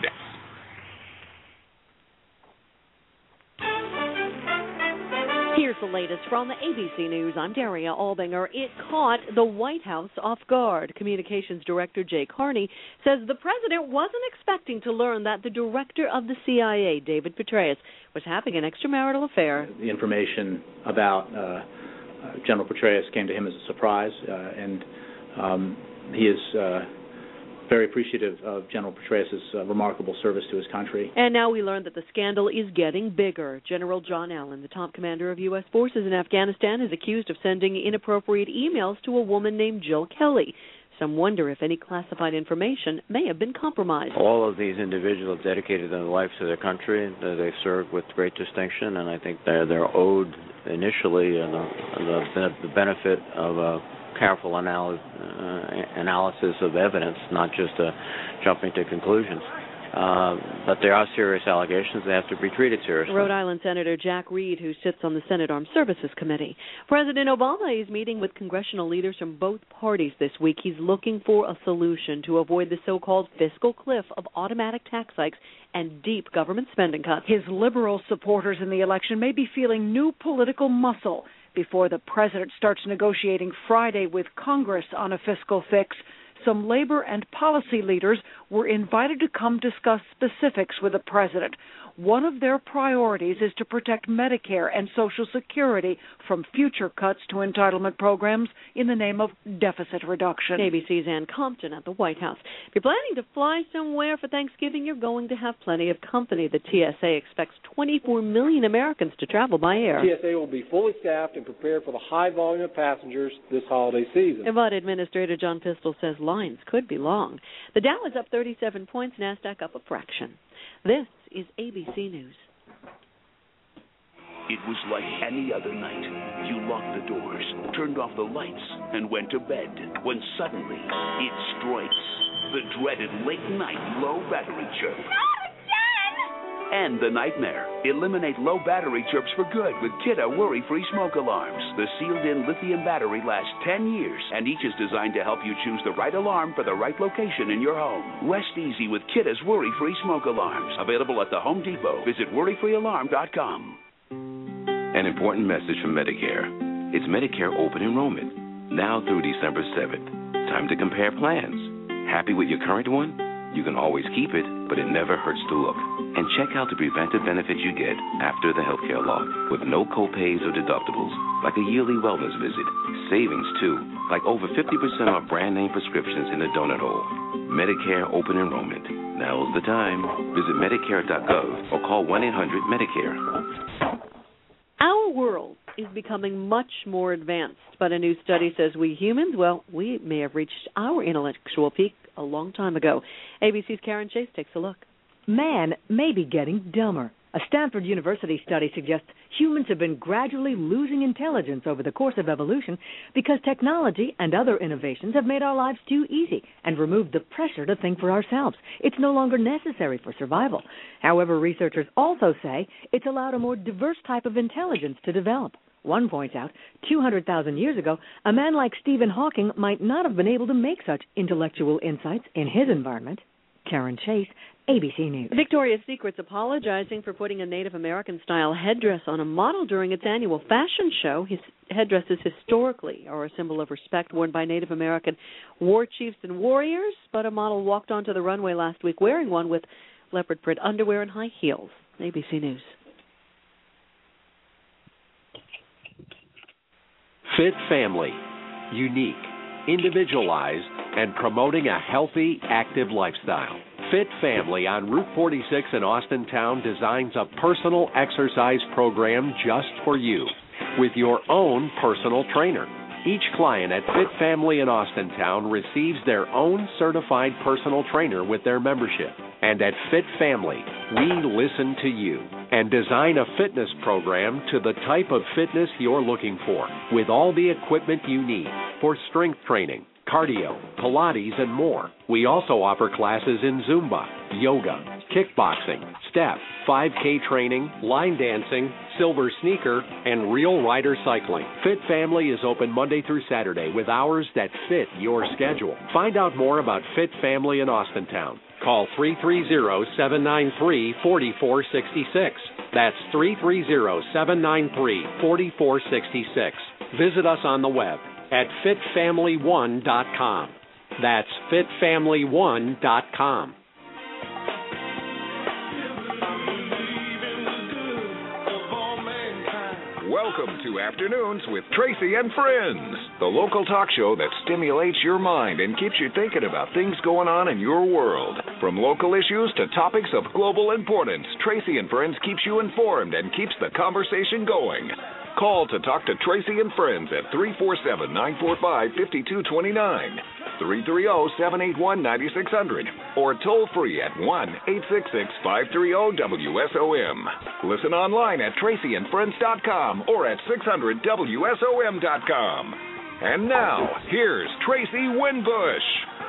Speaker 12: Here's the latest from the A B C News. I'm Daria Albinger. It caught the White House off guard. Communications Director Jay Carney says the president wasn't expecting to learn that the director of the C I A, David Petraeus, was having an extramarital affair.
Speaker 13: The information about uh, uh, General Petraeus came to him as a surprise, uh, and um, he is uh, very appreciative of General Petraeus' uh, remarkable service to his country.
Speaker 12: And now we learn that the scandal is getting bigger. General John Allen, the top commander of U S forces in Afghanistan, is accused of sending inappropriate emails to a woman named Jill Kelly. Some wonder if any classified information may have been compromised.
Speaker 14: All of these individuals dedicated their life to their country. They've served with great distinction, and I think they're, they're owed initially uh, the, the, the benefit of a careful anal- uh, analysis of evidence, not just uh, jumping to conclusions. Uh, but there are serious allegations. They have to be treated seriously.
Speaker 12: Rhode Island Senator Jack Reed, who sits on the Senate Armed Services Committee. President Obama is meeting with congressional leaders from both parties this week. He's looking for a solution to avoid the so-called fiscal cliff of automatic tax hikes and deep government spending cuts.
Speaker 15: His liberal supporters in the election may be feeling new political muscle before the president starts negotiating Friday with Congress on a fiscal fix. Some labor and policy leaders were invited to come discuss specifics with the president. One of their priorities is to protect Medicare and Social Security from future cuts to entitlement programs in the name of deficit reduction.
Speaker 12: A B C's Ann Compton at the White House. If you're planning to fly somewhere for Thanksgiving, you're going to have plenty of company. The T S A expects twenty-four million Americans to travel by air.
Speaker 16: T S A will be fully staffed and prepared for the high volume of passengers this holiday season.
Speaker 12: But Administrator John Pistol says lines could be long. The Dow is up thirty-seven points, NASDAQ up a fraction. This is A B C News.
Speaker 17: It was like any other night. You locked the doors, turned off the lights, and went to bed when suddenly it strikes. The dreaded late-night low battery chirp. And the nightmare. Eliminate low battery chirps for good with Kidde worry-free smoke alarms. The sealed-in lithium battery lasts ten years, and each is designed to help you choose the right alarm for the right location in your home. Rest easy with Kidde's worry-free smoke alarms. Available at the Home Depot. Visit worry free alarm dot com.
Speaker 18: An important message from Medicare. It's Medicare open enrollment, now through December seventh. Time to compare plans. Happy with your current one? You can always keep it, but it never hurts to look. And check out the preventive benefits you get after the healthcare law, with no copays or deductibles, like a yearly wellness visit. Savings, too, like over fifty percent off brand-name prescriptions in the donut hole. Medicare open enrollment. Now's the time. Visit Medicare dot gov or call one eight hundred Medicare.
Speaker 12: Our world is becoming much more advanced, but a new study says we humans, well, we may have reached our intellectual peak a long time ago. A B C's Karen Chase takes a look.
Speaker 19: Man may be getting dumber. A Stanford University study suggests humans have been gradually losing intelligence over the course of evolution because technology and other innovations have made our lives too easy and removed the pressure to think for ourselves. It's no longer necessary for survival. However, researchers also say it's allowed a more diverse type of intelligence to develop. One points out, two hundred thousand years ago, a man like Stephen Hawking might not have been able to make such intellectual insights in his environment. Karen Chase, A B C News.
Speaker 12: Victoria's Secret's apologizing for putting a Native American-style headdress on a model during its annual fashion show. His headdresses historically are a symbol of respect worn by Native American war chiefs and warriors, but a model walked onto the runway last week wearing one with leopard print underwear and high heels. A B C News.
Speaker 1: Fit Family. Unique, individualized, and promoting a healthy, active lifestyle. Fit Family on Route forty-six in Austintown designs a personal exercise program just for you with your own personal trainer. Each client at Fit Family in Austintown receives their own certified personal trainer with their membership. And at Fit Family, we listen to you and design a fitness program to the type of fitness you're looking for, with all the equipment you need for strength training, cardio, Pilates, and more. We also offer classes in Zumba, yoga, kickboxing, step, five K training, line dancing, silver sneaker, and real rider cycling. Fit Family is open Monday through Saturday with hours that fit your schedule. Find out more about Fit Family in Austintown. Call three three zero, seven nine three, four four six six. That's three three zero, seven nine three, four four six six. Visit us on the web at fit family one dot com. That's fit family one dot com.
Speaker 10: Welcome to Afternoons with Tracy and Friends, the local talk show that stimulates your mind and keeps you thinking about things going on in your world. From local issues to topics of global importance, Tracy and Friends keeps you informed and keeps the conversation going. Call to talk to Tracy and Friends at three four seven, nine four five, five two two nine, three three zero, seven eight one, nine six zero zero, or toll free at one eight six six, five three zero, W S O M. Listen online at tracy and friends dot com or at six hundred W S O M dot com. And now, here's Tracy Winbush.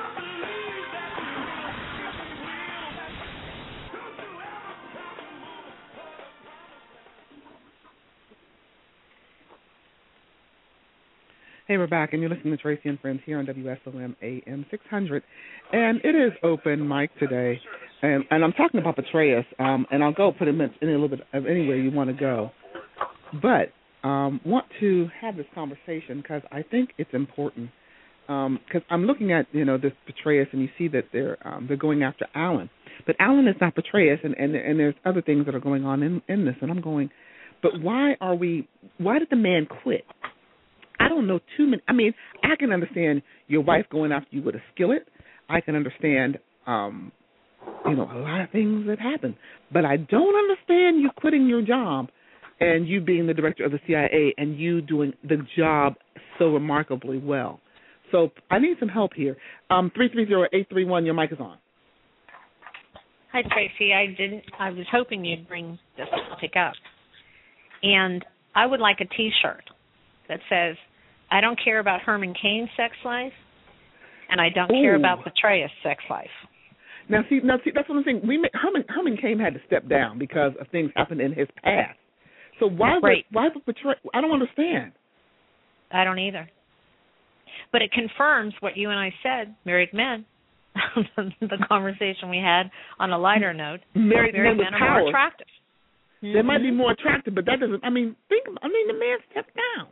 Speaker 2: Hey, we're back, and you're listening to Tracy and Friends here on W S O M A M six hundred. And it is open mic today, and, and I'm talking about Petraeus, um, and I'll go pretty much in a little bit of anywhere you want to go. But um, want to have this conversation because I think it's important. Because um, I'm looking at, you know, this Petraeus, and you see that they're um, they're going after Allen. But Allen is not Petraeus, and, and, and there's other things that are going on in, in this. And I'm going, but why are we, why did the man quit? I don't know too many. I mean, I can understand your wife going after you with a skillet. I can understand, um, you know, a lot of things that happen. But I don't understand you quitting your job and you being the director of the C I A and you doing the job so remarkably well. So I need some help here. Um, three three zero, eight three one, your mic is on.
Speaker 20: Hi, Tracy. I didn't. I was hoping you'd bring this topic up. And I would like a T-shirt that says, I don't care about Herman Cain's sex life, and I don't Ooh. care about Petraeus' sex life.
Speaker 2: Now, see, now, see, that's what I'm saying. We make, Herman Herman Cain had to step down because of things happened in his past. So why would
Speaker 20: right.
Speaker 2: why would Petraeus? I don't understand.
Speaker 20: I don't either. But it confirms what you and I said, married men, the conversation we had on a lighter note.
Speaker 2: Married,
Speaker 20: married
Speaker 2: men,
Speaker 20: men are
Speaker 2: power.
Speaker 20: more attractive.
Speaker 2: They
Speaker 20: mm-hmm.
Speaker 2: might be more attractive, but that doesn't. I mean, think. I mean, the man stepped down.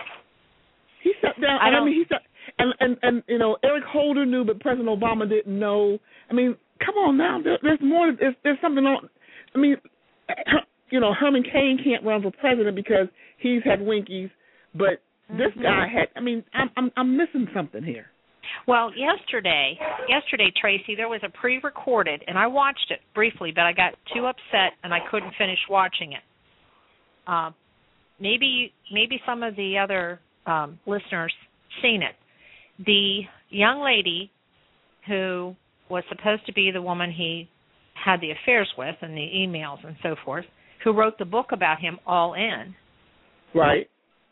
Speaker 2: He stepped down.
Speaker 20: I,
Speaker 2: and
Speaker 20: don't,
Speaker 2: I mean, he stepped, and, and and you know, Eric Holder knew, but President Obama didn't know. I mean, come on now. There, there's more. There's, there's something on. I mean, you know, Herman Cain can't run for president because he's had Winkies, but mm-hmm. this guy had. I mean, I'm I'm I'm missing something here.
Speaker 20: Well, yesterday, yesterday, Tracy, there was a pre-recorded, and I watched it briefly, but I got too upset and I couldn't finish watching it. Uh, maybe maybe some of the other um, listeners seen it. The young lady who was supposed to be the woman he had the affairs with and the emails and so forth, who wrote the book about him, All In.
Speaker 2: Right.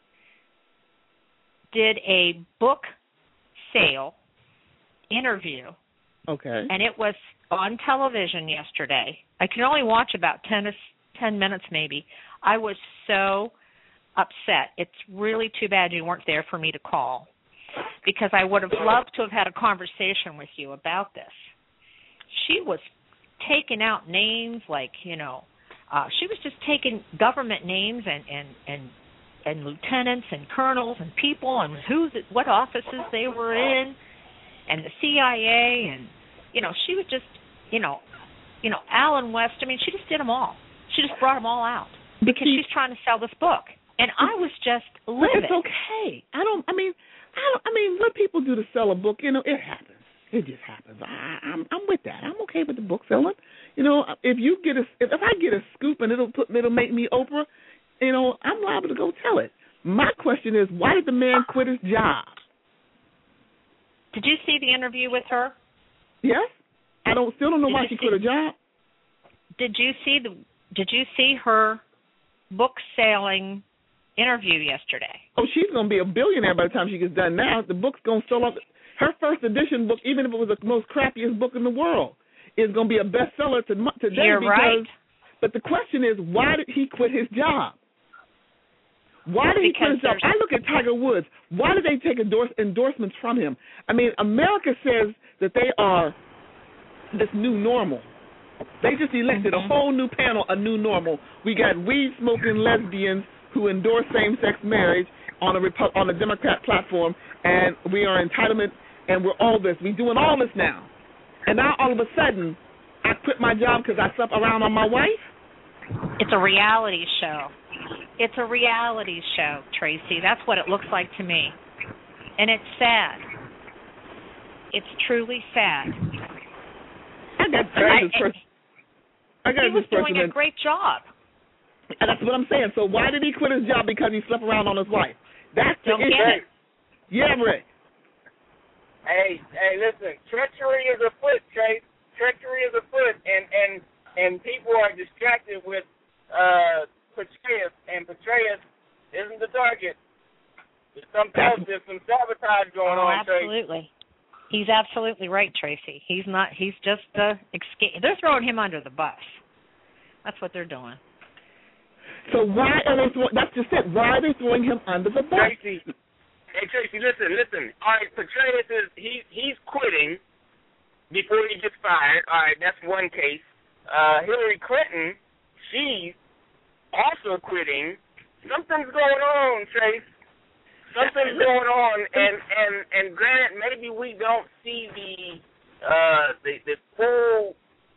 Speaker 20: Did a book sale interview.
Speaker 2: Okay.
Speaker 20: And it was on television yesterday. I could only watch about ten, ten minutes maybe. I was so upset. It's really too bad you weren't there for me to call, because I would have loved to have had a conversation with you about this. She was taking out names like, you know, uh, she was just taking government names and, and, and, and lieutenants and colonels and people and who, what offices they were in, and the C I A, and, you know, she was just, you know, you know, Allen West. I mean, she just did them all. She just brought them all out because she's trying to sell this book. And I was just livid.
Speaker 2: It's okay. I don't. I mean, I don't. I mean, what people do to sell a book, you know, it happens. It just happens. I, I'm, I'm with that. I'm okay with the book selling. You know, if you get a, if, if I get a scoop and it'll put, it'll make me Oprah, you know, I'm liable to go tell it. My question is, why did the man quit his job?
Speaker 20: Did you see the interview with her?
Speaker 2: Yes. I don't. Still don't know
Speaker 20: did
Speaker 2: why she
Speaker 20: see,
Speaker 2: quit her job.
Speaker 20: Did you see the? Did you see her book selling interview yesterday?
Speaker 2: Oh, she's going to be a billionaire by the time she gets done now. The book's going to sell up. Her first edition book, even if it was the most crappiest book in the world, is going to be a bestseller to, today.
Speaker 20: You're
Speaker 2: because,
Speaker 20: right.
Speaker 2: But the question is, why did he quit his job? Why did he quit his job? I look at Tiger Woods. Why did they take endorse, endorsements from him? I mean, America says that they are this new normal. They just elected
Speaker 20: mm-hmm.
Speaker 2: a whole new panel, a new normal. We got weed-smoking lesbians who endorse same-sex marriage on a Repu- on a Democrat platform, and we are entitlement, and we're all this. We're doing all this now. And now all of a sudden, I quit my job because I slept around on my wife?
Speaker 20: It's a reality show. It's a reality show, Tracy. That's what it looks like to me. And it's sad. It's truly sad.
Speaker 2: I got, I got this person. I got
Speaker 20: he was
Speaker 2: this person
Speaker 20: doing a great job.
Speaker 2: And that's what I'm saying. So why did he quit his job? Because he slept around on his wife. That's the
Speaker 20: Don't
Speaker 2: issue.
Speaker 20: get it.
Speaker 2: Yeah, Rick.
Speaker 8: Hey, hey, listen. Treachery is afoot, Trace. Treachery is afoot, and and and people are distracted with uh, Petraeus, and Petraeus isn't the target. There's some there's some sabotage going
Speaker 20: oh,
Speaker 8: on, Tracy.
Speaker 20: absolutely. He's absolutely right, Tracy. He's not. He's just uh, escape. They're throwing him under the bus. That's what they're doing.
Speaker 2: So why are they? Throw, that's just it. Why are they throwing him under the bus?
Speaker 8: Tracy, hey Tracy, listen, listen. All right, Petraeus is he he's quitting before he gets fired. All right, that's one case. Uh, Hillary Clinton, she's also quitting. Something's going on, Trace. Something's going on, and and and granted, maybe we don't see the uh the the full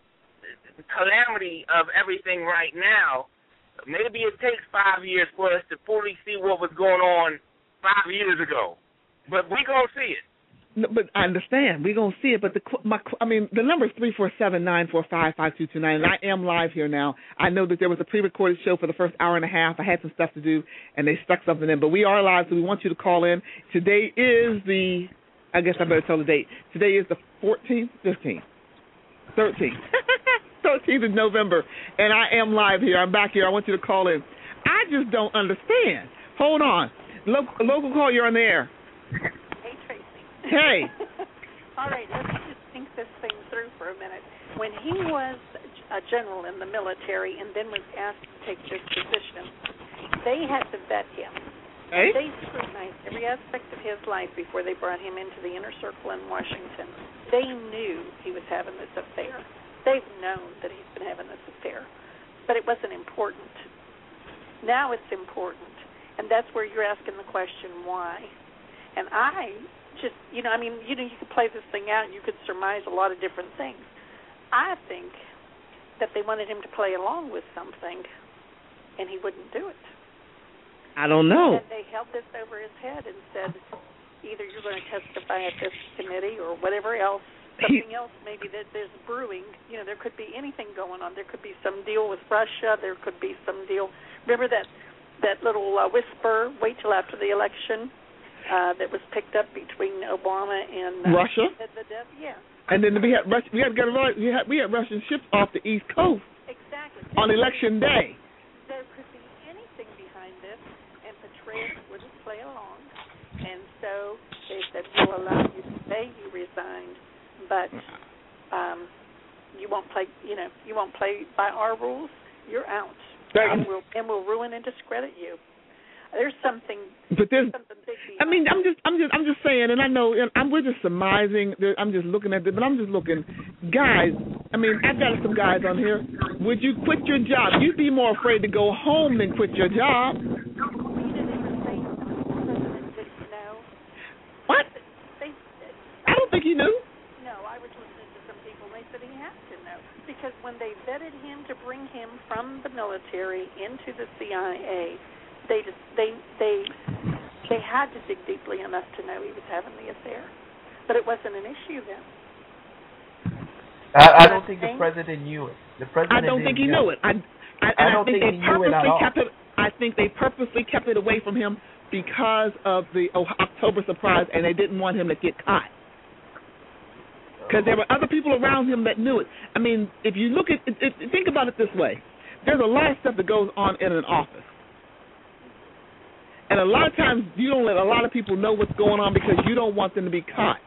Speaker 8: calamity of everything right now. Maybe it takes five years for us to fully see what was going on five years ago, but we gonna see it.
Speaker 2: No, but I understand we're gonna see it. But the my I mean the number is three four seven nine four five five two two nine, and I am live here now. I know that there was a pre-recorded show for the first hour and a half. I had some stuff to do, and they stuck something in. But we are live, so we want you to call in. Today is the I guess I better tell the date. Today is the fourteenth, fifteenth, thirteenth. thirteenth of November, and I am live here. I'm back here. I want you to call in. I just don't understand. Hold on. Local, local call, you're on the air.
Speaker 21: Hey, Tracy.
Speaker 2: Hey.
Speaker 21: All right, let's just think this thing through for a minute. When he was a general in the military and then was asked to take this position, they had to vet him.
Speaker 2: Hey?
Speaker 21: They scrutinized every aspect of his life before they brought him into the inner circle in Washington. They knew he was having this affair. They've known that he's been having this affair, but it wasn't important. Now it's important, and that's where you're asking the question, why? And I just, you know, I mean, you know, you could play this thing out, and you could surmise a lot of different things. I think that they wanted him to play along with something, and he wouldn't do it.
Speaker 2: I don't know.
Speaker 21: And they held this over his head and said, either you're going to testify at this committee or whatever else. Something else maybe that there's brewing. You know, there could be anything going on. There could be some deal with Russia. There could be some deal. Remember that that little uh, whisper, wait till after the election, uh, that was picked up between Obama and uh,
Speaker 2: Russia?
Speaker 21: The, the, the, yeah.
Speaker 2: And then we had Russia, we had got we had we had Russian ships off the East Coast.
Speaker 21: Exactly.
Speaker 2: On election day.
Speaker 21: There could be anything behind this, and Petraeus wouldn't play along, and so they said we'll allow you to say you resigned. But um, you won't play. You know, you won't play by our rules. You're out, and we'll, and we'll ruin and discredit you. There's something.
Speaker 2: But there's.
Speaker 21: Something big
Speaker 2: I mean, I'm just, I'm just, I'm just saying, and I know, and I'm, we're just surmising. I'm just looking at it, but I'm just looking, guys. I mean, I've got some guys on here. Would you quit your job? You'd be more afraid to go home than quit your job. What? I don't think he knew.
Speaker 21: Because when they vetted him to bring him from the military into the C I A, they just they they they had to dig deeply enough to know he was having the affair, but it wasn't an issue then.
Speaker 9: I, I don't think the president knew it. The president.
Speaker 2: I don't think he
Speaker 9: know
Speaker 2: knew it. I I,
Speaker 9: I don't
Speaker 2: think,
Speaker 9: think
Speaker 2: they
Speaker 9: he knew it at
Speaker 2: purposely
Speaker 9: all.
Speaker 2: kept it. I think they purposely kept it away from him because of the October surprise, and they didn't want him to get caught. Because there were other people around him that knew it. I mean, if you look at it, it, think about it this way. There's a lot of stuff that goes on in an office. And a lot of times you don't let a lot of people know what's going on because you don't want them to be caught.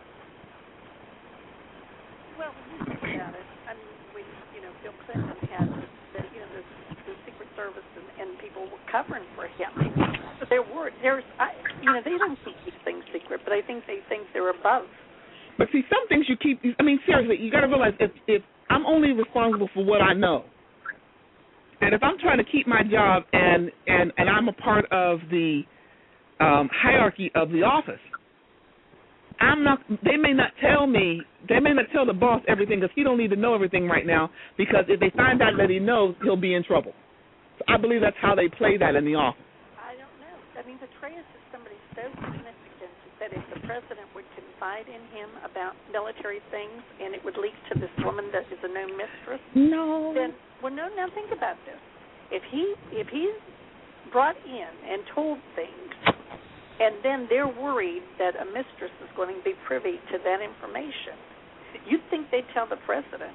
Speaker 21: Well, when you think about it, I mean, when, you know, Bill Clinton had the, you know, the, the Secret Service and, and people were covering for him. But there were, there's, I, you know, they don't keep these things secret, but I think they think they're above.
Speaker 2: But see, some things you keep, I mean, seriously, you got to realize if, if I'm only responsible for what I know, and if I'm trying to keep my job and, and, and I'm a part of the um, hierarchy of the office, I'm not, they may not tell me, they may not tell the boss everything because he don't need to know everything right now because if they find out that he knows, he'll be in trouble. So I believe that's how they play that in the office.
Speaker 21: I don't know. I mean, Petraeus is somebody so significant that if the president would confide in him about military things and it would leak to this woman that is a known mistress,
Speaker 2: no.
Speaker 21: then, well, no, now think about this. If he if he's brought in and told things, and then they're worried that a mistress is going to be privy to that information, you'd think they'd tell the president.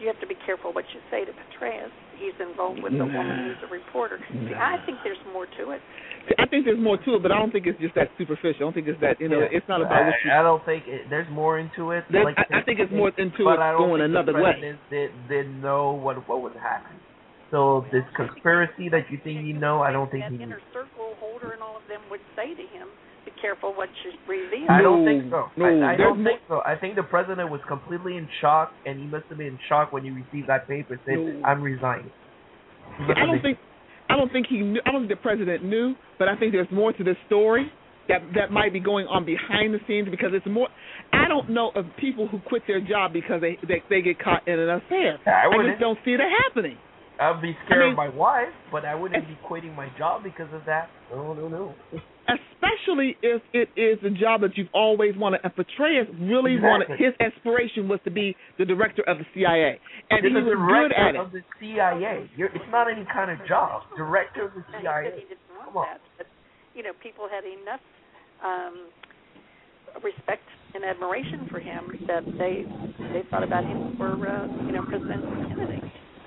Speaker 21: you have to be careful what you say to Petraeus. He's involved with the
Speaker 2: Nah.
Speaker 21: woman who's a reporter. See,
Speaker 2: Nah.
Speaker 21: I think there's more to it.
Speaker 2: See, I think there's more to it, but I don't think it's just that superficial. I don't think it's that, you know,
Speaker 9: Yeah.
Speaker 2: it's not about what you...
Speaker 9: I, I don't think it, there's more into it.
Speaker 2: There's-
Speaker 9: Like,
Speaker 2: I, I think it's more into
Speaker 9: but
Speaker 2: it
Speaker 9: I don't
Speaker 2: going
Speaker 9: think
Speaker 2: another
Speaker 9: the
Speaker 2: way.
Speaker 9: president Did, didn't know what what was happening. So this conspiracy that you think you know, I don't think
Speaker 21: that
Speaker 9: he
Speaker 21: inner circle holder and all of them would say to him, be careful what you reveal.
Speaker 9: I don't think so.
Speaker 2: No,
Speaker 9: I, I
Speaker 2: there's
Speaker 9: don't think so. I think the president was completely in shock, and he must have been in shock when he received that paper. Said,
Speaker 2: No.
Speaker 9: "I'm resigning." He
Speaker 2: See,
Speaker 9: must
Speaker 2: I
Speaker 9: have
Speaker 2: don't
Speaker 9: been-
Speaker 2: think I don't think he knew, I don't think the president knew, but I think there's more to this story that that might be going on behind the scenes, because it's more. I don't know of people who quit their job because they they, they get caught in an affair.
Speaker 9: I
Speaker 2: I
Speaker 9: wouldn't.
Speaker 2: just don't see that happening.
Speaker 9: I'd be scared
Speaker 2: I mean-
Speaker 9: of my wife, but I wouldn't be quitting my job because of that. No, no, no.
Speaker 2: Especially if it is a job that you've always wanted. And Petraeus really wanted,
Speaker 9: Exactly.
Speaker 2: his aspiration was to be the director of the C I A, and
Speaker 9: You're
Speaker 2: he
Speaker 9: the
Speaker 2: was
Speaker 9: director
Speaker 2: good at it.
Speaker 9: of the C I A. You're, it's not any kind of job. Director of the
Speaker 21: And
Speaker 9: C I A.
Speaker 21: he said he didn't want
Speaker 9: Come on.
Speaker 21: that, but you know, people had enough um, respect and admiration for him that they they thought about him for uh, you know presidential candidate.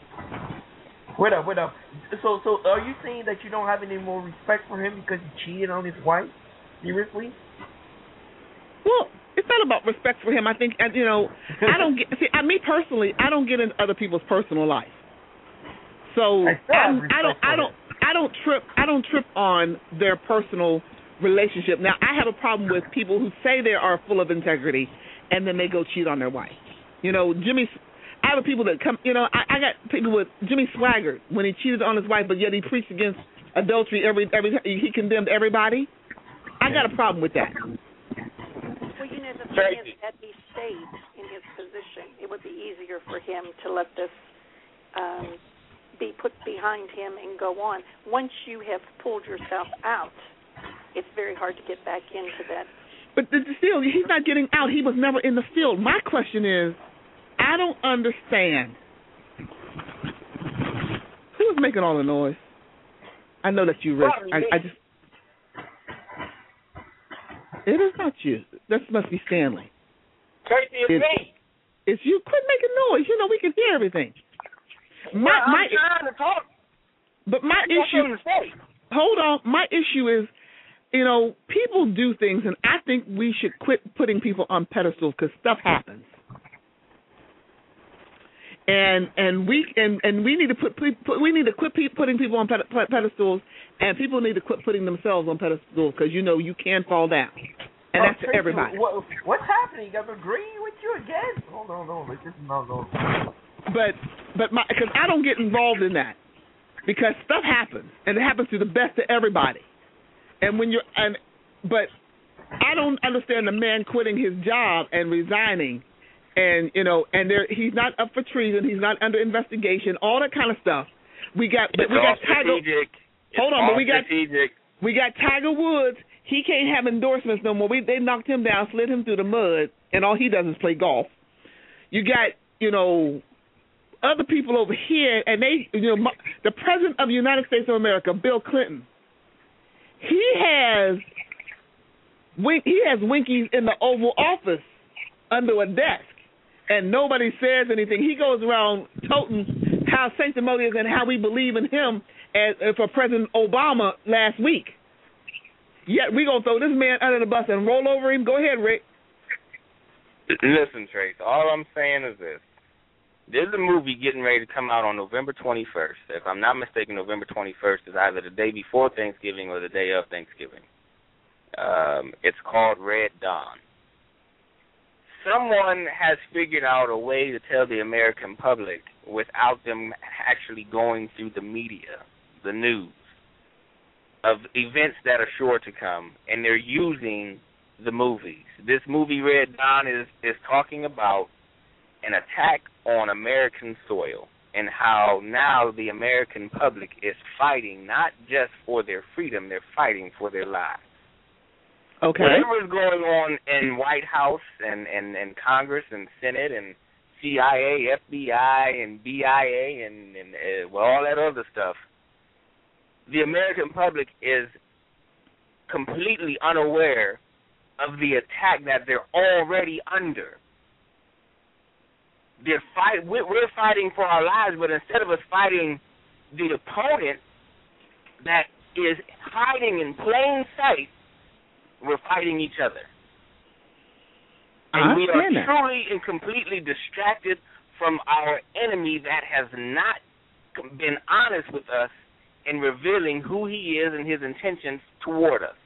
Speaker 9: Wait up, wait up. So, so are you saying that you don't have any more respect for him because he cheated on his wife? Seriously?
Speaker 2: Well, it's not about respect for him. I think, and, you know, I don't get. See, I, me personally, I don't get into other people's personal life. So
Speaker 9: I still have
Speaker 2: I'm, I
Speaker 9: respect
Speaker 2: don't,
Speaker 9: for
Speaker 2: I don't, I don't trip, I don't trip on their personal relationship. Now, I have a problem with people who say they are full of integrity and then they go cheat on their wife. You know, Jimmy. I have people that come. You know, I, I got people with Jimmy Swaggart when he cheated on his wife, but yet he preached against adultery every every he condemned everybody. I got a problem with that.
Speaker 21: Well, you know, the thing is, had he stayed in his position, it would be easier for him to let this um, be put behind him and go on. Once you have pulled yourself out, it's very hard to get back into that.
Speaker 2: But the, still, he's not getting out. He was never in the field. My question is, I don't understand. Who's making all the noise? I know that you, Rick. I, I just. It is not you. This must be Stanley.
Speaker 8: Tracy, it's
Speaker 2: It's-
Speaker 8: me.
Speaker 2: It's you. Quit making noise. You know we can hear everything. My
Speaker 8: Well, I'm
Speaker 2: my.
Speaker 8: trying to talk.
Speaker 2: But my
Speaker 8: I got
Speaker 2: issue.
Speaker 8: something to say.
Speaker 2: Hold on. My issue is, you know, people do things, and I think we should quit putting people on pedestals because stuff happens. And and we and, and we need to put, put we need to quit pe- putting people on ped- pedestals, and people need to quit putting themselves on pedestals because you know you can fall down, and
Speaker 9: Oh,
Speaker 2: that's for
Speaker 9: Tracy,
Speaker 2: everybody.
Speaker 9: What, what's happening? I'm agreeing with you again. No, no, no. This is no, no.
Speaker 2: But but my because I don't get involved in that because stuff happens, and it happens to the best of everybody. And when you're and but I don't understand the man quitting his job and resigning. And, you know, and there he's not up for treason. He's not under investigation. All that kind of stuff. We got, but
Speaker 4: It's
Speaker 2: we got
Speaker 4: all
Speaker 2: Tiger.
Speaker 4: strategic.
Speaker 2: Hold
Speaker 4: It's
Speaker 2: on,
Speaker 4: all
Speaker 2: but we got
Speaker 4: strategic.
Speaker 2: we got Tiger Woods. He can't have endorsements no more. We they knocked him down, slid him through the mud, and all he does is play golf. You got, you know, other people over here, and they, you know, the president of the United States of America, Bill Clinton. He has, he has Winkies in the Oval Office under a desk. And nobody says anything. He goes around toting how sanctimonious and how we believe in him as, as for President Obama last week. Yet we gonna throw this man under the bus and roll over him. Go ahead, Rick.
Speaker 4: Listen, Trace, all I'm saying is this. There's a movie getting ready to come out on November twenty-first. If I'm not mistaken, November twenty-first is either the day before Thanksgiving or the day of Thanksgiving. Um, it's called Red Dawn. Someone has figured out a way to tell the American public without them actually going through the media, the news, of events that are sure to come, and they're using the movies. This movie, Red Dawn, is, is talking about an attack on American soil and how now the American public is fighting not just for their freedom, they're fighting for their lives.
Speaker 2: Okay.
Speaker 4: Whatever is going on in White House and, and, and Congress and Senate and C I A, F B I, and B I A, and, and uh, well, all that other stuff, the American public is completely unaware of the attack that they're already under. they're fight. We're, we're fighting for our lives, but instead of us fighting the opponent that is hiding in plain sight, we're fighting each other. And we are
Speaker 2: that.
Speaker 4: truly and completely distracted from our enemy that has not been honest with us in revealing who he is and his intentions toward us.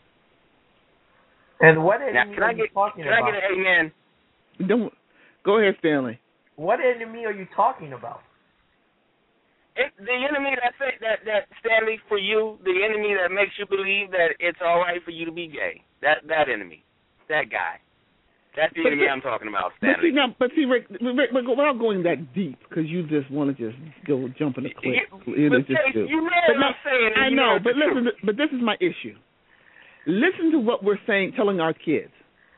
Speaker 9: And what enemy
Speaker 4: now, can
Speaker 9: are
Speaker 4: I
Speaker 9: you
Speaker 4: get,
Speaker 9: talking
Speaker 4: can
Speaker 9: about?
Speaker 4: I get an amen?
Speaker 2: Don't go ahead, Stanley.
Speaker 9: What enemy are you talking about?
Speaker 4: It, the enemy that say, that that Stanley, for you, the enemy that makes you believe that it's all right for you to be gay. That that enemy, that guy. That's the
Speaker 2: But
Speaker 4: enemy
Speaker 2: the-
Speaker 4: I'm talking about,
Speaker 2: But see,
Speaker 4: Stanley.
Speaker 2: now, but see, Rick, Rick, Rick, without going that deep, because you just want to just go jump in the cliff.
Speaker 4: Yeah, but Chase, you know what I'm saying, and
Speaker 2: I
Speaker 4: you
Speaker 2: know,
Speaker 4: know it's
Speaker 2: but
Speaker 4: the
Speaker 2: listen, but this is my issue. Listen to what we're saying, telling our kids.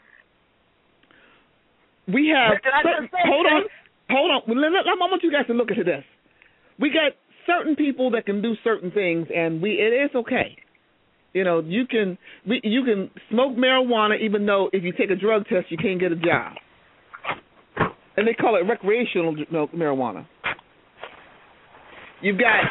Speaker 2: We have
Speaker 4: But did I
Speaker 2: certain,
Speaker 4: just say,
Speaker 2: hold on,
Speaker 4: Chase?
Speaker 2: hold on. Let- let- I want you guys to look into this. We got certain people that can do certain things, and we it is okay. You know, you can we, you can smoke marijuana even though if you take a drug test you can't get a job, and they call it recreational marijuana. You've got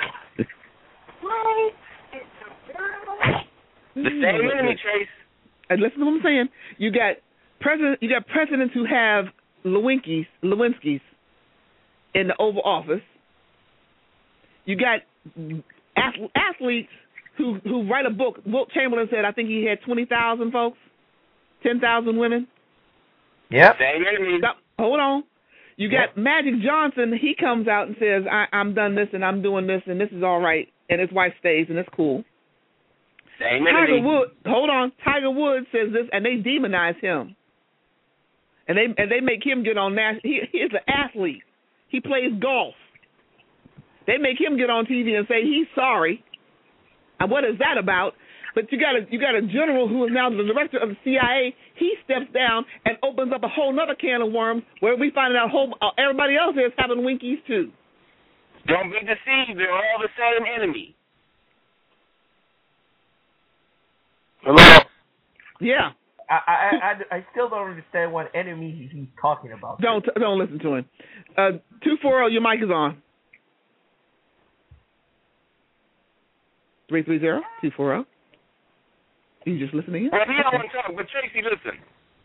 Speaker 4: The same enemy, Chase.
Speaker 2: And listen to what I'm saying. You got president. You got presidents who have Lewinsky's, Lewinsky's in the Oval Office. You got ath- athletes who who write a book. Wilt Chamberlain said, I think he had twenty thousand folks, ten thousand women.
Speaker 9: Yep.
Speaker 4: Same enemy.
Speaker 2: Stop. Hold on. You got yep. Magic Johnson. He comes out and says, I, I'm done this and I'm doing this and this is all right, and his wife stays and it's cool.
Speaker 4: Same
Speaker 2: Tiger
Speaker 4: enemy.
Speaker 2: Woods. Hold on. Tiger Woods says this, and they demonize him. And they and they make him get on national. He he's an athlete. He plays golf. They make him get on T V and say he's sorry. And what is that about? But you got a you got a general who is now the director of the C I A. He steps down and opens up a whole other can of worms where we find out whole uh, everybody else is having Winkies too.
Speaker 4: Don't be deceived. They're all the same enemy.
Speaker 9: Hello.
Speaker 2: Yeah.
Speaker 9: I, I I I still don't understand what enemy he, he's talking about.
Speaker 2: Don't don't listen to him. Uh, two four zero. Your mic is on. Three three zero two four zero. You just listening?
Speaker 4: Well, he don't want to talk, but Tracy, listen.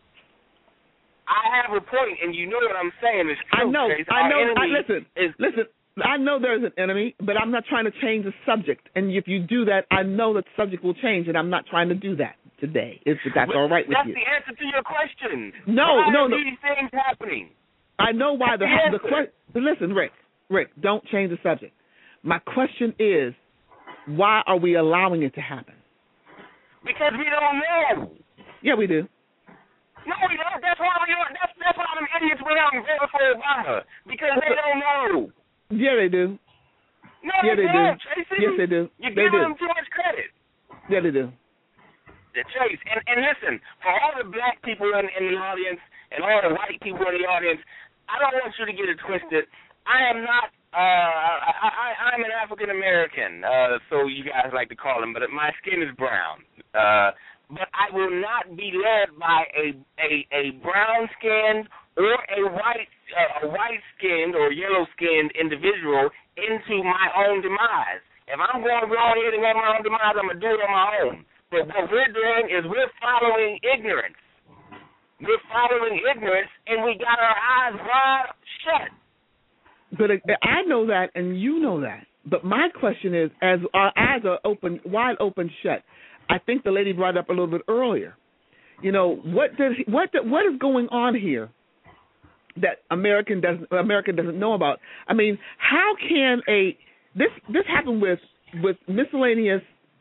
Speaker 4: I have a point, and you know what I'm saying is true.
Speaker 2: I know.
Speaker 4: Trace.
Speaker 2: I know.
Speaker 4: Our
Speaker 2: I,
Speaker 4: enemy
Speaker 2: listen.
Speaker 4: is,
Speaker 2: listen. I know there's an enemy, but I'm not trying to change the subject. And if you do that, I know that the subject will change, and I'm not trying to do that today. If that's all right with
Speaker 4: that's
Speaker 2: you.
Speaker 4: That's the answer to your question.
Speaker 2: No,
Speaker 4: why
Speaker 2: no,
Speaker 4: are
Speaker 2: no.
Speaker 4: these things happening?
Speaker 2: I know why the
Speaker 4: That's
Speaker 2: the,
Speaker 4: the
Speaker 2: question. Listen, Rick. Rick, don't change the subject. My question is, why are we allowing it to happen?
Speaker 4: Because we don't know.
Speaker 2: Yeah, we do.
Speaker 4: No, we don't. That's why we don't. That's that's why them idiots went out and voted for Obama, because they don't know.
Speaker 2: Yeah, they do.
Speaker 4: No,
Speaker 2: yeah,
Speaker 4: they,
Speaker 2: they
Speaker 4: don't,
Speaker 2: do.
Speaker 4: Tracy.
Speaker 2: Yes, they do.
Speaker 4: You're
Speaker 2: they
Speaker 4: giving
Speaker 2: do.
Speaker 4: them too much credit.
Speaker 2: Yeah, they do.
Speaker 4: The Chase, and, and listen, for all the black people in, in the audience and all the white people in the audience, I don't want you to get it twisted. I am not. Uh, I, I, I'm an African American, uh, so you guys like to call him, but my skin is brown. Uh, but I will not be led by a a, a brown skinned or a white uh, a white skinned or yellow skinned individual into my own demise. If I'm going to go ahead and have my own demise, I'm gonna do it on my own. But what we're doing is we're following ignorance. We're following ignorance, and we got our eyes wide shut.
Speaker 2: But I know that, and you know that. But my question is, as our eyes are open, wide open, shut. I think the lady brought up a little bit earlier. You know, what does what what is going on here that American doesn't America doesn't know about? I mean, how can a this this happened with with miscellaneous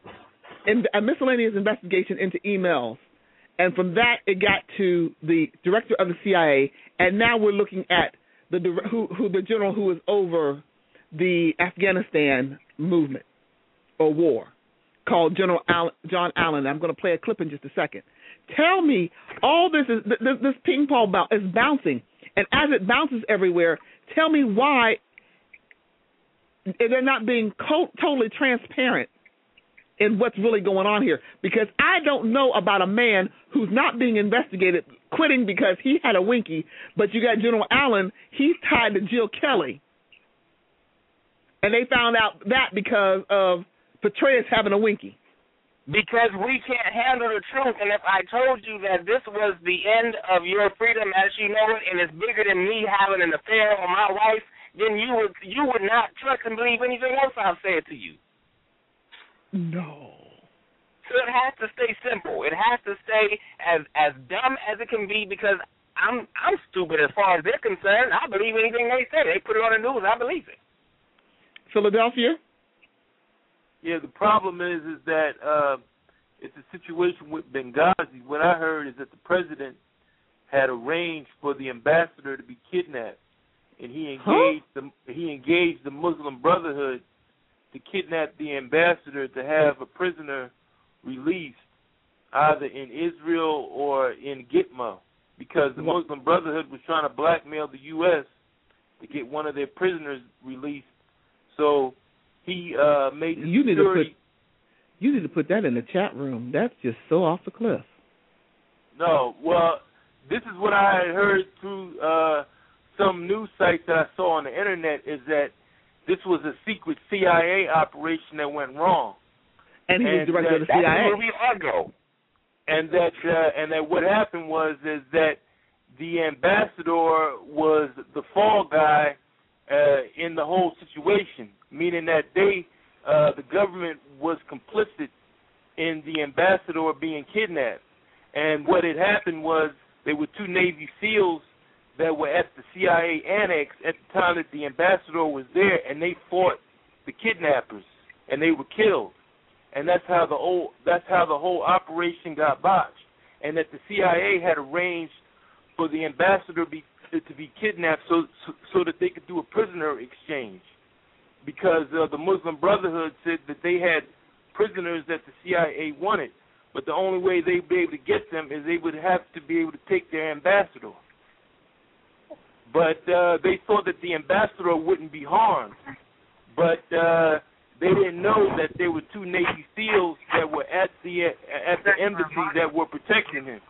Speaker 2: in, a miscellaneous investigation into emails, and from that it got to the director of the C I A, and now we're looking at the who, who the general who is over the Afghanistan movement or war, called General Allen, John Allen. I'm going to play a clip in just a second. Tell me, all this is this, this ping pong ball is bouncing, and as it bounces everywhere, tell me why they're not being co- totally transparent in what's really going on here. Because I don't know about a man who's not being investigated quitting because he had a winky, but you got General Allen, he's tied to Jill Kelly. And they found out that because of Petraeus having a winky.
Speaker 4: Because we can't handle the truth, and if I told you that this was the end of your freedom as you know it, and it's bigger than me having an affair on my wife, then you would you would not trust and believe anything else I've said to you.
Speaker 2: No.
Speaker 4: So it has to stay simple. It has to stay as as dumb as it can be because I'm I'm stupid as far as they're concerned. I believe anything they say. They put it on the news. I believe it.
Speaker 2: Philadelphia?
Speaker 8: Yeah, the problem is is that uh, it's a situation with Benghazi. What I heard is that the president had arranged for the ambassador to be kidnapped, and he engaged huh? the he engaged the Muslim Brotherhood to kidnap the ambassador to have a prisoner released either in Israel or in Gitmo, because the Muslim Brotherhood was trying to blackmail the U S to get one of their prisoners released. So he uh, made the
Speaker 2: you
Speaker 8: security...
Speaker 2: Need to put, you need to put that in the chat room. That's just so off the cliff.
Speaker 8: No, well, this is what I had heard through uh, some news sites that I saw on the Internet, is that this was a secret C I A operation that went wrong.
Speaker 2: And he was director of the C I A.
Speaker 4: That's where we all go.
Speaker 8: And that, uh, and that what happened was is that the ambassador was the fall guy uh, in the whole situation, meaning that they, uh, the government was complicit in the ambassador being kidnapped. And what had happened was there were two Navy SEALs that were at the C I A annex at the time that the ambassador was there, and they fought the kidnappers, and they were killed. And that's how the whole that's how the whole operation got botched. And that the C I A had arranged for the ambassador be, to be kidnapped so, so so that they could do a prisoner exchange, because uh, the Muslim Brotherhood said that they had prisoners that the C I A wanted, but the only way they'd be able to get them is they would have to be able to take their ambassador. But uh, they thought that the ambassador wouldn't be harmed. But uh, they didn't know that there were two Navy SEALs that were at the uh, at the embassy that were protecting him.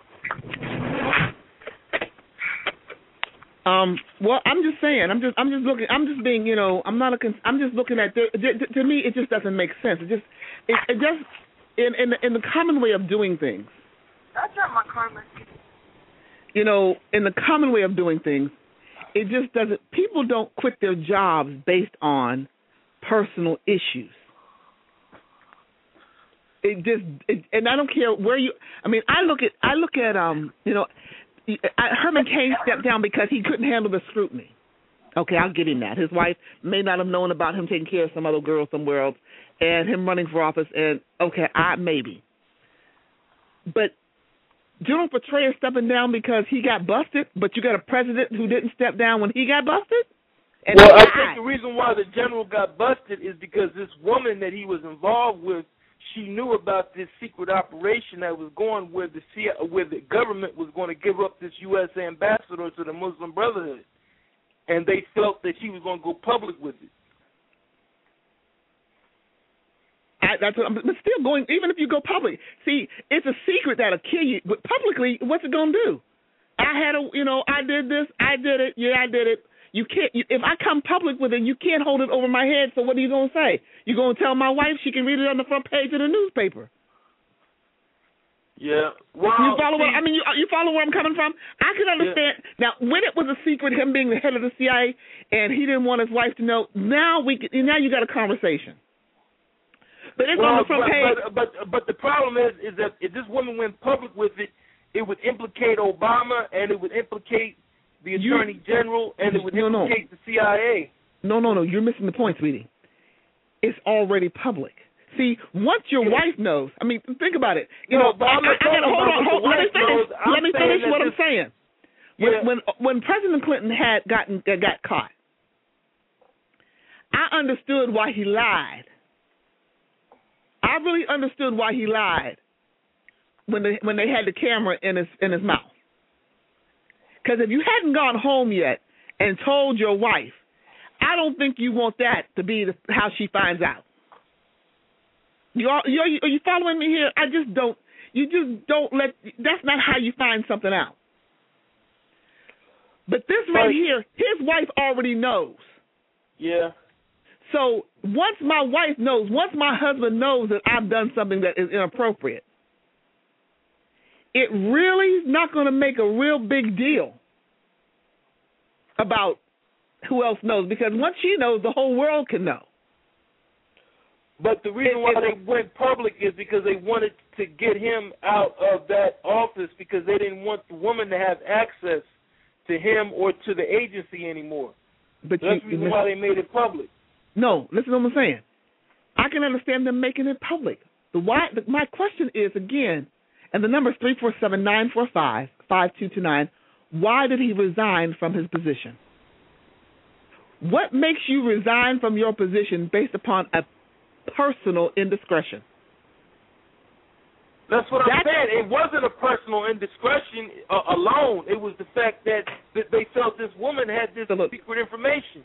Speaker 2: Um. Well, I'm just saying. I'm just. I'm just looking. I'm just being. You know. I'm not a. Cons- I'm just looking at. The, to, to me, it just doesn't make sense. It just. It, it just. In in the, in the common way of doing things.
Speaker 5: That's not my karma.
Speaker 2: You know, in the common way of doing things, it just doesn't. People don't quit their jobs based on personal issues. It just. It, and I don't care where you. I mean, I look at. I look at. Um. You know. Herman Cain stepped down because he couldn't handle the scrutiny. Okay, I'll give him that. His wife may not have known about him taking care of some other girl somewhere else, and him running for office, and okay, I maybe. But General Petraeus stepping down because he got busted, but you got a president who didn't step down when he got busted? And
Speaker 8: well, I think the reason why the general got busted is because this woman that he was involved with, she knew about this secret operation that was going where the C- where the government was going to give up this U S ambassador to the Muslim Brotherhood, and they felt that she was going to go public with it.
Speaker 2: I, that's what I'm, but still going. Even if you go public, see, it's a secret that'll kill you. But publicly, what's it going to do? I had a, you know, I did this, I did it, yeah, I did it. You can't. You, if I come public with it, you can't hold it over my head. So what are you going to say? You're going to tell my wife she can read it on the front page of the newspaper.
Speaker 8: Yeah. Well,
Speaker 2: you follow?
Speaker 8: see,
Speaker 2: What, I mean, you, you follow where I'm coming from. I can understand. Yeah. Now, when it was a secret, him being the head of the C I A, and he didn't want his wife to know. Now we, now you got a conversation. But it's
Speaker 8: well,
Speaker 2: on the front
Speaker 8: but,
Speaker 2: page.
Speaker 8: But, but but the problem is is that if this woman went public with it, it would implicate Obama, and it would implicate the Attorney you, General, and it would no, implicate no. the C I A.
Speaker 2: No, no, no. You're missing the point, sweetie. It's already public. See, once your wife knows, I mean, think about it. You
Speaker 8: no,
Speaker 2: know,
Speaker 8: but I'm
Speaker 2: I, I gotta hold on. Hold, let me finish.
Speaker 8: Knows,
Speaker 2: let me finish what
Speaker 8: this,
Speaker 2: I'm saying.
Speaker 8: Yeah.
Speaker 2: When, when when President Clinton had gotten uh, got caught, I understood why he lied. I really understood why he lied when they when they had the camera in his in his mouth. Because if you hadn't gone home yet and told your wife, I don't think you want that to be the, how she finds out. You are, you are you following me here? I just don't. You just don't let. That's not how you find something out. But this right here, his wife already knows.
Speaker 8: Yeah.
Speaker 2: So once my wife knows, once my husband knows that I've done something that is inappropriate, it really is not going to make a real big deal about who else knows, because once she knows, the whole world can know.
Speaker 8: But the reason why they went public is because they wanted to get him out of that office, because they didn't want the woman to have access to him or to the agency anymore.
Speaker 2: But
Speaker 8: so that's
Speaker 2: you,
Speaker 8: the reason why they made it public.
Speaker 2: No, listen to what I'm saying. I can understand them making it public. The why. The, my question is, again, and the number is three four seven, nine four five, five two two nine, why did he resign from his position? What makes you resign from your position based upon a personal indiscretion?
Speaker 8: That's what I'm saying. It wasn't a personal indiscretion uh, alone. It was the fact that, that they felt this woman had this secret information.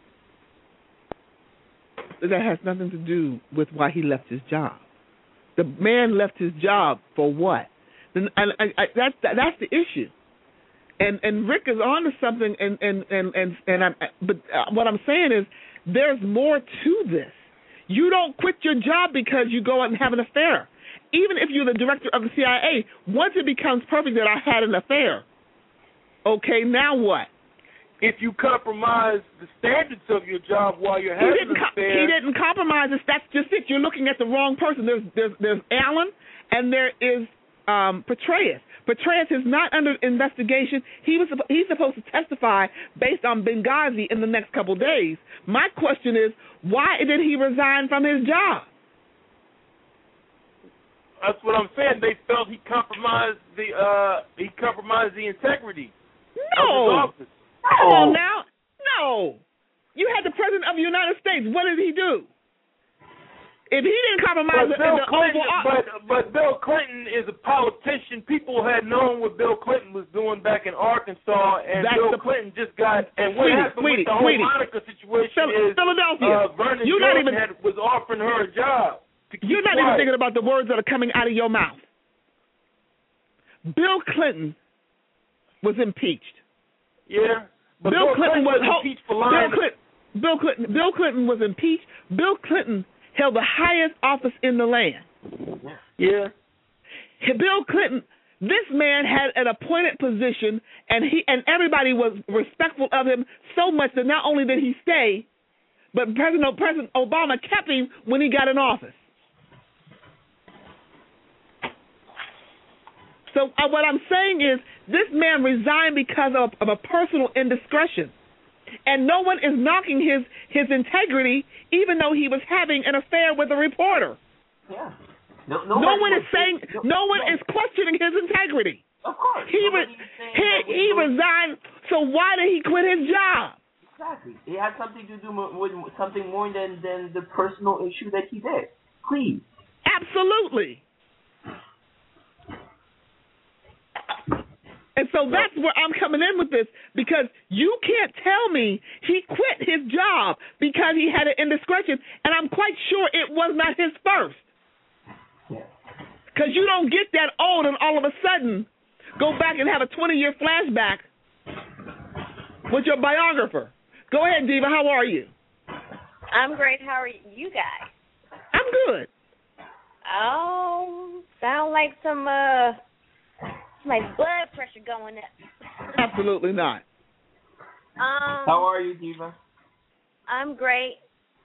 Speaker 2: That has nothing to do with why he left his job. The man left his job for what? And, and, and I, that, that that's the issue. And and Rick is on to something. And and and and, and I'm, but uh, what I'm saying is, there's more to this. You don't quit your job because you go out and have an affair. Even if you're the director of the C I A, once it becomes perfect that I had an affair, okay, now what?
Speaker 8: If you compromise the standards of your job while you're having an affair,
Speaker 2: he didn't compromise it. That's just it. You're looking at the wrong person. There's there's there's Allen and there is um, Petraeus. Petraeus is not under investigation. He was he's supposed to testify based on Benghazi in the next couple of days. My question is, why did he resign from his job?
Speaker 8: That's what I'm saying. They felt he compromised the uh, he compromised the integrity
Speaker 2: no.
Speaker 8: of his office.
Speaker 2: Come on now. No. You had the President of the United States. What did he do? If he didn't compromise
Speaker 8: but
Speaker 2: the,
Speaker 8: Bill
Speaker 2: the
Speaker 8: Clinton,
Speaker 2: Oval
Speaker 8: but, but Bill Clinton is a politician. People had known what Bill Clinton was doing back in Arkansas, and
Speaker 2: That's
Speaker 8: Bill
Speaker 2: the,
Speaker 8: Clinton just got. And what
Speaker 2: sweetie,
Speaker 8: happened
Speaker 2: sweetie,
Speaker 8: with the whole
Speaker 2: sweetie.
Speaker 8: Monica situation
Speaker 2: Phil-
Speaker 8: is
Speaker 2: Philadelphia.
Speaker 8: Uh, Vernon
Speaker 2: You're
Speaker 8: Jordan
Speaker 2: not even,
Speaker 8: had, was offering her a job.
Speaker 2: You're not
Speaker 8: quiet.
Speaker 2: even thinking about the words that are coming out of your mouth. Bill Clinton was impeached.
Speaker 8: Yeah. But
Speaker 2: Bill,
Speaker 8: Bill
Speaker 2: Clinton,
Speaker 8: Clinton
Speaker 2: was,
Speaker 8: was impeached for lying.
Speaker 2: Bill Clinton, Bill Clinton. Bill Clinton was impeached. Bill Clinton held the highest office in the land.
Speaker 8: Yeah.
Speaker 2: Bill Clinton. This man had an appointed position, and he and everybody was respectful of him so much that not only did he stay, but President President Obama kept him when he got in office. So uh, what I'm saying is, this man resigned because of, of a personal indiscretion, and no one is knocking his his integrity, even though he was having an affair with a reporter.
Speaker 9: Yeah. No,
Speaker 2: no one is saying. No, no one no. is questioning his integrity.
Speaker 9: Of course.
Speaker 2: He re- he, he resigned. So why did he quit his job?
Speaker 9: Exactly. It had something to do with something more than than the personal issue that he did. Please.
Speaker 2: Absolutely. And so that's where I'm coming in with this, because you can't tell me he quit his job because he had an indiscretion, and I'm quite sure it was not his first. Because you don't get that old and all of a sudden go back and have a twenty-year flashback with your biographer. Go ahead, Diva. How are you?
Speaker 7: I'm great. How are you guys?
Speaker 2: I'm good.
Speaker 7: Oh, sound like some uh, my blood pressure going up.
Speaker 2: Absolutely not.
Speaker 7: Um,
Speaker 9: How are you, Diva?
Speaker 7: I'm great.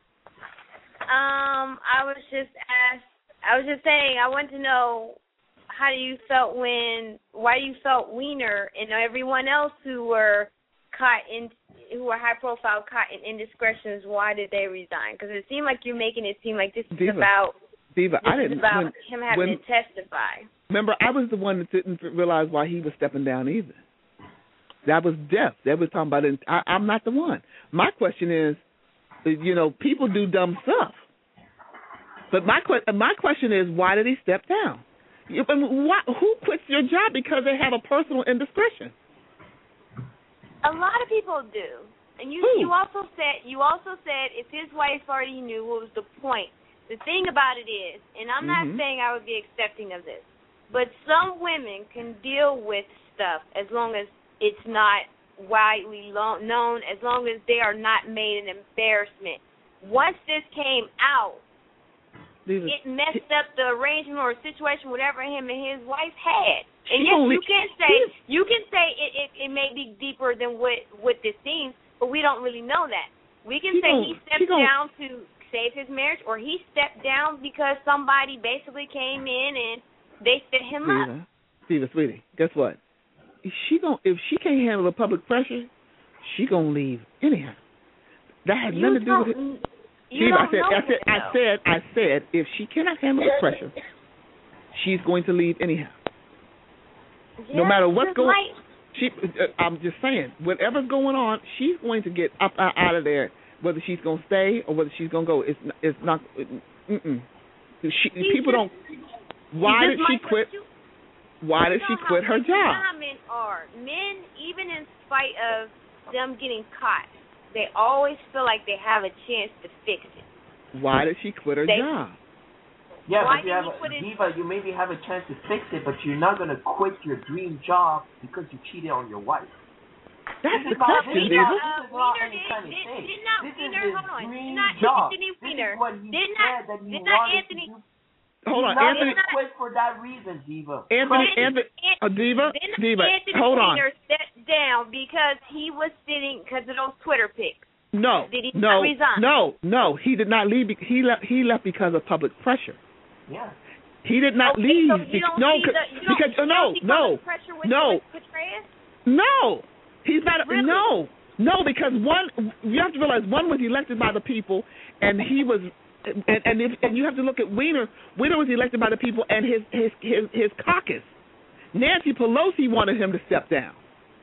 Speaker 7: Um, I was just asked. I was just saying. I want to know how you felt when, why you felt Weiner and everyone else who were caught in, who were high profile, caught in indiscretions. Why did they resign? Because it seemed like you're making it seem like this is
Speaker 2: Diva.
Speaker 7: about.
Speaker 2: Diva,
Speaker 7: this
Speaker 2: I didn't.
Speaker 7: is about
Speaker 2: when,
Speaker 7: him having
Speaker 2: when,
Speaker 7: to testify.
Speaker 2: Remember, I was the one that didn't realize why he was stepping down either. That was Jeff. That was talking about it. I, I'm not the one. My question is, you know, people do dumb stuff. But my my question is, why did he step down? You, I mean, why, who quits your job because they have a personal indiscretion?
Speaker 7: A lot of people do. And you
Speaker 2: who?
Speaker 7: you also said you also said if his wife already knew, what was the point? The thing about it is, and I'm
Speaker 2: mm-hmm.
Speaker 7: not saying I would be accepting of this, but some women can deal with stuff as long as it's not widely lo- known as long as they are not made an embarrassment. Once this came out,
Speaker 2: These
Speaker 7: it messed up the arrangement or situation whatever him and his wife had. And
Speaker 2: She
Speaker 7: yes,
Speaker 2: only-
Speaker 7: you can say you can say it, it, it may be deeper than what, what this seems, but we don't really know that. We can
Speaker 2: She
Speaker 7: say
Speaker 2: gon-
Speaker 7: he
Speaker 2: she
Speaker 7: stepped
Speaker 2: gon-
Speaker 7: down to save his marriage, or he stepped down because somebody basically came in and they set him up.
Speaker 2: Diva, Diva, sweetie, guess what? If she gon' if she can't handle the public pressure, she gonna leave anyhow. That has
Speaker 7: You
Speaker 2: nothing to do with it.
Speaker 7: don't- you
Speaker 2: Diva, I
Speaker 7: don't
Speaker 2: said,
Speaker 7: know
Speaker 2: I said,
Speaker 7: that,
Speaker 2: I
Speaker 7: though.
Speaker 2: said, I said, if she cannot handle the pressure, she's going to leave anyhow. No
Speaker 7: Yeah,
Speaker 2: matter what's
Speaker 7: just
Speaker 2: going,
Speaker 7: like-
Speaker 2: she. Uh, I'm just saying, whatever's going on, she's going to get up uh, out of there. Whether she's going to stay or whether she's going to go, it's n- it's not. Mm-mm. She, people don't. Why did
Speaker 7: just
Speaker 2: she
Speaker 7: like
Speaker 2: quit?
Speaker 7: what you-
Speaker 2: Why did
Speaker 7: You
Speaker 2: she
Speaker 7: know
Speaker 2: quit
Speaker 7: how
Speaker 2: her
Speaker 7: men- you know
Speaker 2: job?
Speaker 7: how men are. Men, even in spite of them getting caught, they always feel like they have a chance to fix it.
Speaker 2: Why did she quit her
Speaker 7: They-
Speaker 2: job?
Speaker 9: Yeah,
Speaker 7: Why
Speaker 9: but you
Speaker 7: did
Speaker 9: have
Speaker 7: he
Speaker 9: a,
Speaker 7: put it-
Speaker 9: Diva, you maybe have a chance to fix it, but you're not gonna quit your dream job because you cheated on your wife.
Speaker 2: That's
Speaker 9: This
Speaker 2: the
Speaker 9: is not-
Speaker 2: question,
Speaker 9: this is
Speaker 2: Diva.
Speaker 9: not- this is not
Speaker 7: Wiener
Speaker 9: any
Speaker 7: did,
Speaker 9: kind of
Speaker 7: did,
Speaker 9: thing.
Speaker 7: did not
Speaker 9: This is
Speaker 7: Wiener,
Speaker 9: his
Speaker 7: hold on, did
Speaker 9: dream
Speaker 7: not
Speaker 9: job.
Speaker 7: Anthony
Speaker 9: This is
Speaker 7: Wiener,
Speaker 9: what he
Speaker 7: did
Speaker 9: said
Speaker 7: not,
Speaker 9: that he
Speaker 7: did not
Speaker 9: wanted
Speaker 7: Anthony,
Speaker 9: to do.
Speaker 2: Hold on,
Speaker 9: He's not
Speaker 2: Anthony.
Speaker 9: gonna quit for that reason, Diva.
Speaker 2: Anthony,
Speaker 9: Trust me.
Speaker 2: Anthony, uh, Diva,
Speaker 7: did not
Speaker 2: Diva.
Speaker 7: Anthony
Speaker 2: Hold on.
Speaker 7: Wiener stepped down because he was sitting, because of those Twitter pics.
Speaker 2: No,
Speaker 7: Did he
Speaker 2: no,
Speaker 7: not resign?
Speaker 2: no, no. He did not leave. be- He left. He left because of public pressure.
Speaker 9: Yeah.
Speaker 2: He did not
Speaker 7: Okay,
Speaker 2: leave.
Speaker 7: so
Speaker 2: be-
Speaker 7: you don't
Speaker 2: no,
Speaker 7: see
Speaker 2: c-
Speaker 7: the, you don't,
Speaker 2: because
Speaker 7: you
Speaker 2: oh, no,
Speaker 7: don't see
Speaker 2: no,
Speaker 7: public pressure with,
Speaker 2: no,
Speaker 7: with Petraeus?
Speaker 2: no. He's not.
Speaker 7: Really?
Speaker 2: No, no. Because one, you have to realize one was elected by the people, and he was, and and, if, and you have to look at Wiener. Wiener was elected by the people, and his his his, his caucus. Nancy Pelosi wanted him to step down.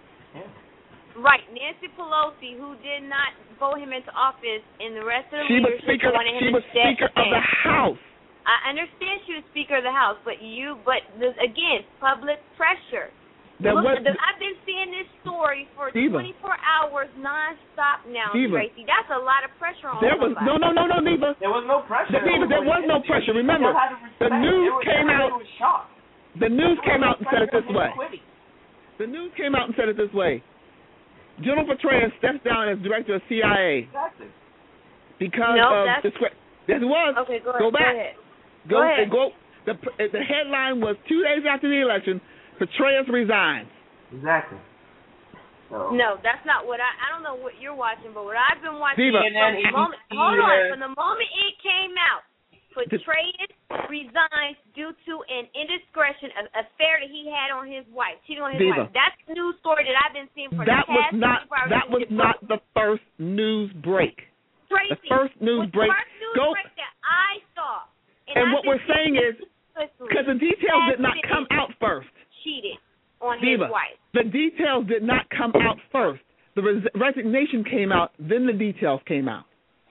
Speaker 7: Right, Nancy Pelosi, who did not vote him into office, and the rest of the
Speaker 2: She was
Speaker 7: leadership
Speaker 2: speaker.
Speaker 7: wanted him
Speaker 2: She
Speaker 7: to
Speaker 2: was
Speaker 7: step
Speaker 2: speaker of the
Speaker 7: down.
Speaker 2: House.
Speaker 7: I understand she was Speaker of the House, but you, but the, again, public pressure.
Speaker 2: There
Speaker 7: Look,
Speaker 2: was-
Speaker 7: the, I've been seeing this story for
Speaker 2: Diva.
Speaker 7: twenty-four hours nonstop now,
Speaker 2: Diva.
Speaker 7: Tracy. That's a lot of pressure on
Speaker 2: There was
Speaker 7: somebody.
Speaker 2: no, no, no, no, Diva.
Speaker 9: There was no pressure.
Speaker 2: The, Diva, there was no pressure. Remember, the news came out. The news came out and said it this way. The news came out and said it this way. General Petraeus steps down as director of C I A
Speaker 9: Exactly.
Speaker 2: because
Speaker 7: No,
Speaker 2: of
Speaker 7: that's-
Speaker 2: discre- Yes, it was.
Speaker 7: Okay, go ahead.
Speaker 2: Go back.
Speaker 7: ahead.
Speaker 2: Go,
Speaker 7: Go ahead.
Speaker 2: go. The the headline was two days after the election, Petraeus resigns.
Speaker 9: Exactly. So.
Speaker 7: No, that's not what I. I don't know what you're watching, but what I've been watching
Speaker 2: Diva.
Speaker 7: from the moment. Hold on, from the moment it came out, Petraeus resigns due to an indiscretion, an affair that he had on his wife, cheating on his
Speaker 2: Diva.
Speaker 7: wife. That's the news story that I've been seeing for
Speaker 2: That
Speaker 7: the
Speaker 2: was
Speaker 7: past
Speaker 2: not
Speaker 7: twenty-four hours.
Speaker 2: that was not the first news break.
Speaker 7: Tracy,
Speaker 2: The first news
Speaker 7: was
Speaker 2: break.
Speaker 7: The first news
Speaker 2: Go.
Speaker 7: break that I saw. And,
Speaker 2: And
Speaker 7: I've
Speaker 2: what
Speaker 7: been
Speaker 2: we're saying
Speaker 7: seeing
Speaker 2: is, because the details did not come out first.
Speaker 7: cheated on
Speaker 2: Diva,
Speaker 7: his wife.
Speaker 2: the details did not come out first. The res- resignation came out, then the details came out.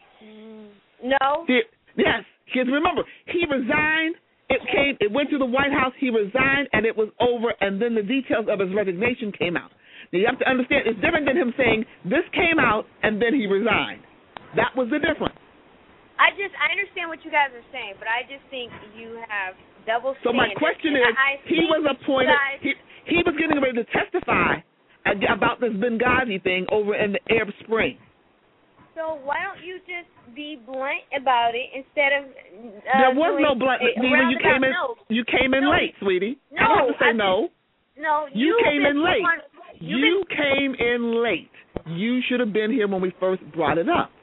Speaker 7: No.
Speaker 2: The, yes, because remember, he resigned. It came. It went to the White House. He resigned, and it was over. And then the details of his resignation came out. Now you have to understand, it's different than him saying this came out and then he resigned. That was the difference.
Speaker 7: I just I understand what you guys are saying, but I just think you have double
Speaker 2: So my
Speaker 7: standards.
Speaker 2: question
Speaker 7: And
Speaker 2: is,
Speaker 7: I
Speaker 2: he
Speaker 7: think
Speaker 2: was appointed.
Speaker 7: you guys-
Speaker 2: He he was getting ready to testify about this Benghazi thing over in the Arab Spring.
Speaker 7: So why don't you just be blunt about it instead of uh,
Speaker 2: there was
Speaker 7: doing
Speaker 2: no blunt.
Speaker 7: a
Speaker 2: Nina, you came in.
Speaker 7: roundabout no.
Speaker 2: You came in
Speaker 7: No,
Speaker 2: late, sweetie.
Speaker 7: no,
Speaker 2: I don't have to say
Speaker 7: I
Speaker 2: no.
Speaker 7: No,
Speaker 2: You
Speaker 7: you've
Speaker 2: came
Speaker 7: been
Speaker 2: in late.
Speaker 7: the one- you've
Speaker 2: You came in late. You should have been here when we first brought it up.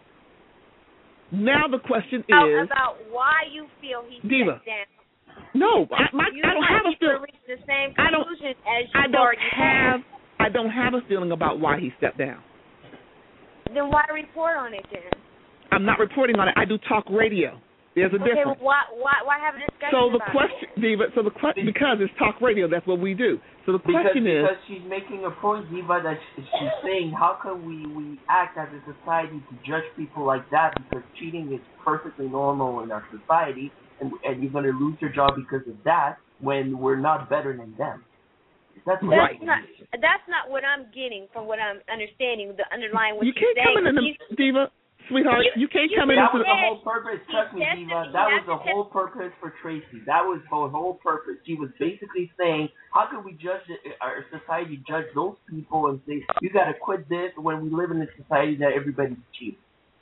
Speaker 2: Now the question
Speaker 7: been out
Speaker 2: is,
Speaker 7: about why you feel he
Speaker 2: Diva.
Speaker 7: stepped down.
Speaker 2: no, I, my,
Speaker 7: You
Speaker 2: I don't have a
Speaker 7: might
Speaker 2: feeling.
Speaker 7: reach the same
Speaker 2: I don't-
Speaker 7: conclusion as you
Speaker 2: I don't
Speaker 7: already
Speaker 2: have. I don't have a feeling about why he stepped down.
Speaker 7: Then why report on it then?
Speaker 2: I'm not reporting on it. I do talk radio. There's a
Speaker 7: okay,
Speaker 2: difference.
Speaker 7: well, why why why have a discussion
Speaker 2: So the
Speaker 7: about
Speaker 2: question, Diva. So the question, because it's talk radio, that's what we do. So the
Speaker 9: Because,
Speaker 2: question is,
Speaker 9: because she's making a point, Diva, that she, she's saying, how can we, we act as a society to judge people like that because cheating is perfectly normal in our society, and, and you're going to lose your job because of that when we're not better than them. That's what
Speaker 7: That's
Speaker 9: I'm
Speaker 7: not that's not what I'm getting from what I'm understanding. The underlying what
Speaker 2: you
Speaker 7: she's
Speaker 2: can't
Speaker 7: saying.
Speaker 2: come in and
Speaker 7: She's-
Speaker 2: Diva, Sweetheart, you, you can't
Speaker 9: you
Speaker 2: come in.
Speaker 9: That
Speaker 2: into
Speaker 9: was the whole purpose. Trust me, Diva. That was the whole purpose for Tracy. That was the whole purpose. She was basically saying, how can we judge the, our society, judge those people and say, you got to quit this when we live in a society that everybody's cheap.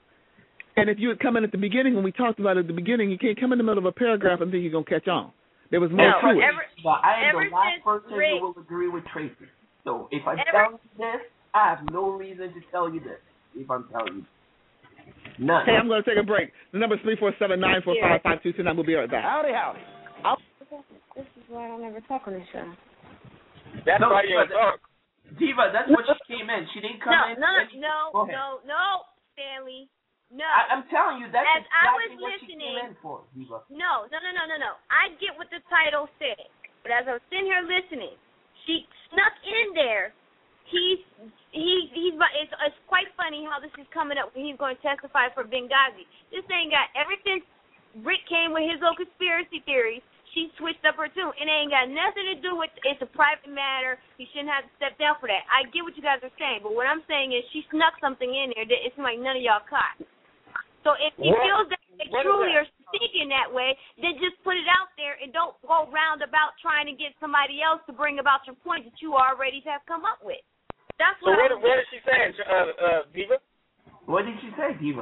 Speaker 2: And if you had come in at the beginning, when we talked about it at the beginning, you can't come in the middle of a paragraph and think you're going to catch on. There was more
Speaker 9: no,
Speaker 2: to it.
Speaker 9: Ever, I am the last person
Speaker 7: Rick,
Speaker 9: who will agree with Tracy. So if I
Speaker 7: ever,
Speaker 9: tell you this, I have no reason to tell you this. If I'm telling you none.
Speaker 2: Hey, I'm going to take a break. The number is three four seven, nine four five, five two two nine. We'll be right back.
Speaker 11: Howdy, howdy.
Speaker 7: I'll... This is why I don't ever talk on this show.
Speaker 8: That's
Speaker 9: no,
Speaker 8: why you don't talk.
Speaker 9: Diva, that's what she came in. She didn't come
Speaker 7: no,
Speaker 9: in.
Speaker 7: No,
Speaker 9: and...
Speaker 7: no, no, no, Stanley. No.
Speaker 9: I, I'm telling you, that's
Speaker 7: As
Speaker 9: exactly
Speaker 7: I was
Speaker 9: what
Speaker 7: listening,
Speaker 9: she came in for, Diva.
Speaker 7: No, no, no, no, no, no. I get what the title said, but as I was sitting here listening, she snuck in there. He's he he's it's, it's quite funny how this is coming up when he's going to testify for Benghazi. This ain't got ever since Rick came with his little conspiracy theories. She switched up her tune. It ain't got nothing to do with it's a private matter. He shouldn't have to step down for that. I get what you guys are saying, but what I'm saying is she snuck something in there that it's like none of y'all caught. So if he
Speaker 8: what?
Speaker 7: feels that they
Speaker 8: what
Speaker 7: truly
Speaker 8: that?
Speaker 7: are thinking that way, then just put it out there and don't go round about trying to get somebody else to bring about your point that you already have come up with. That's
Speaker 8: so
Speaker 7: what.
Speaker 8: what,
Speaker 7: I
Speaker 8: what is she saying, uh, uh, Diva?
Speaker 9: What did she say, Diva?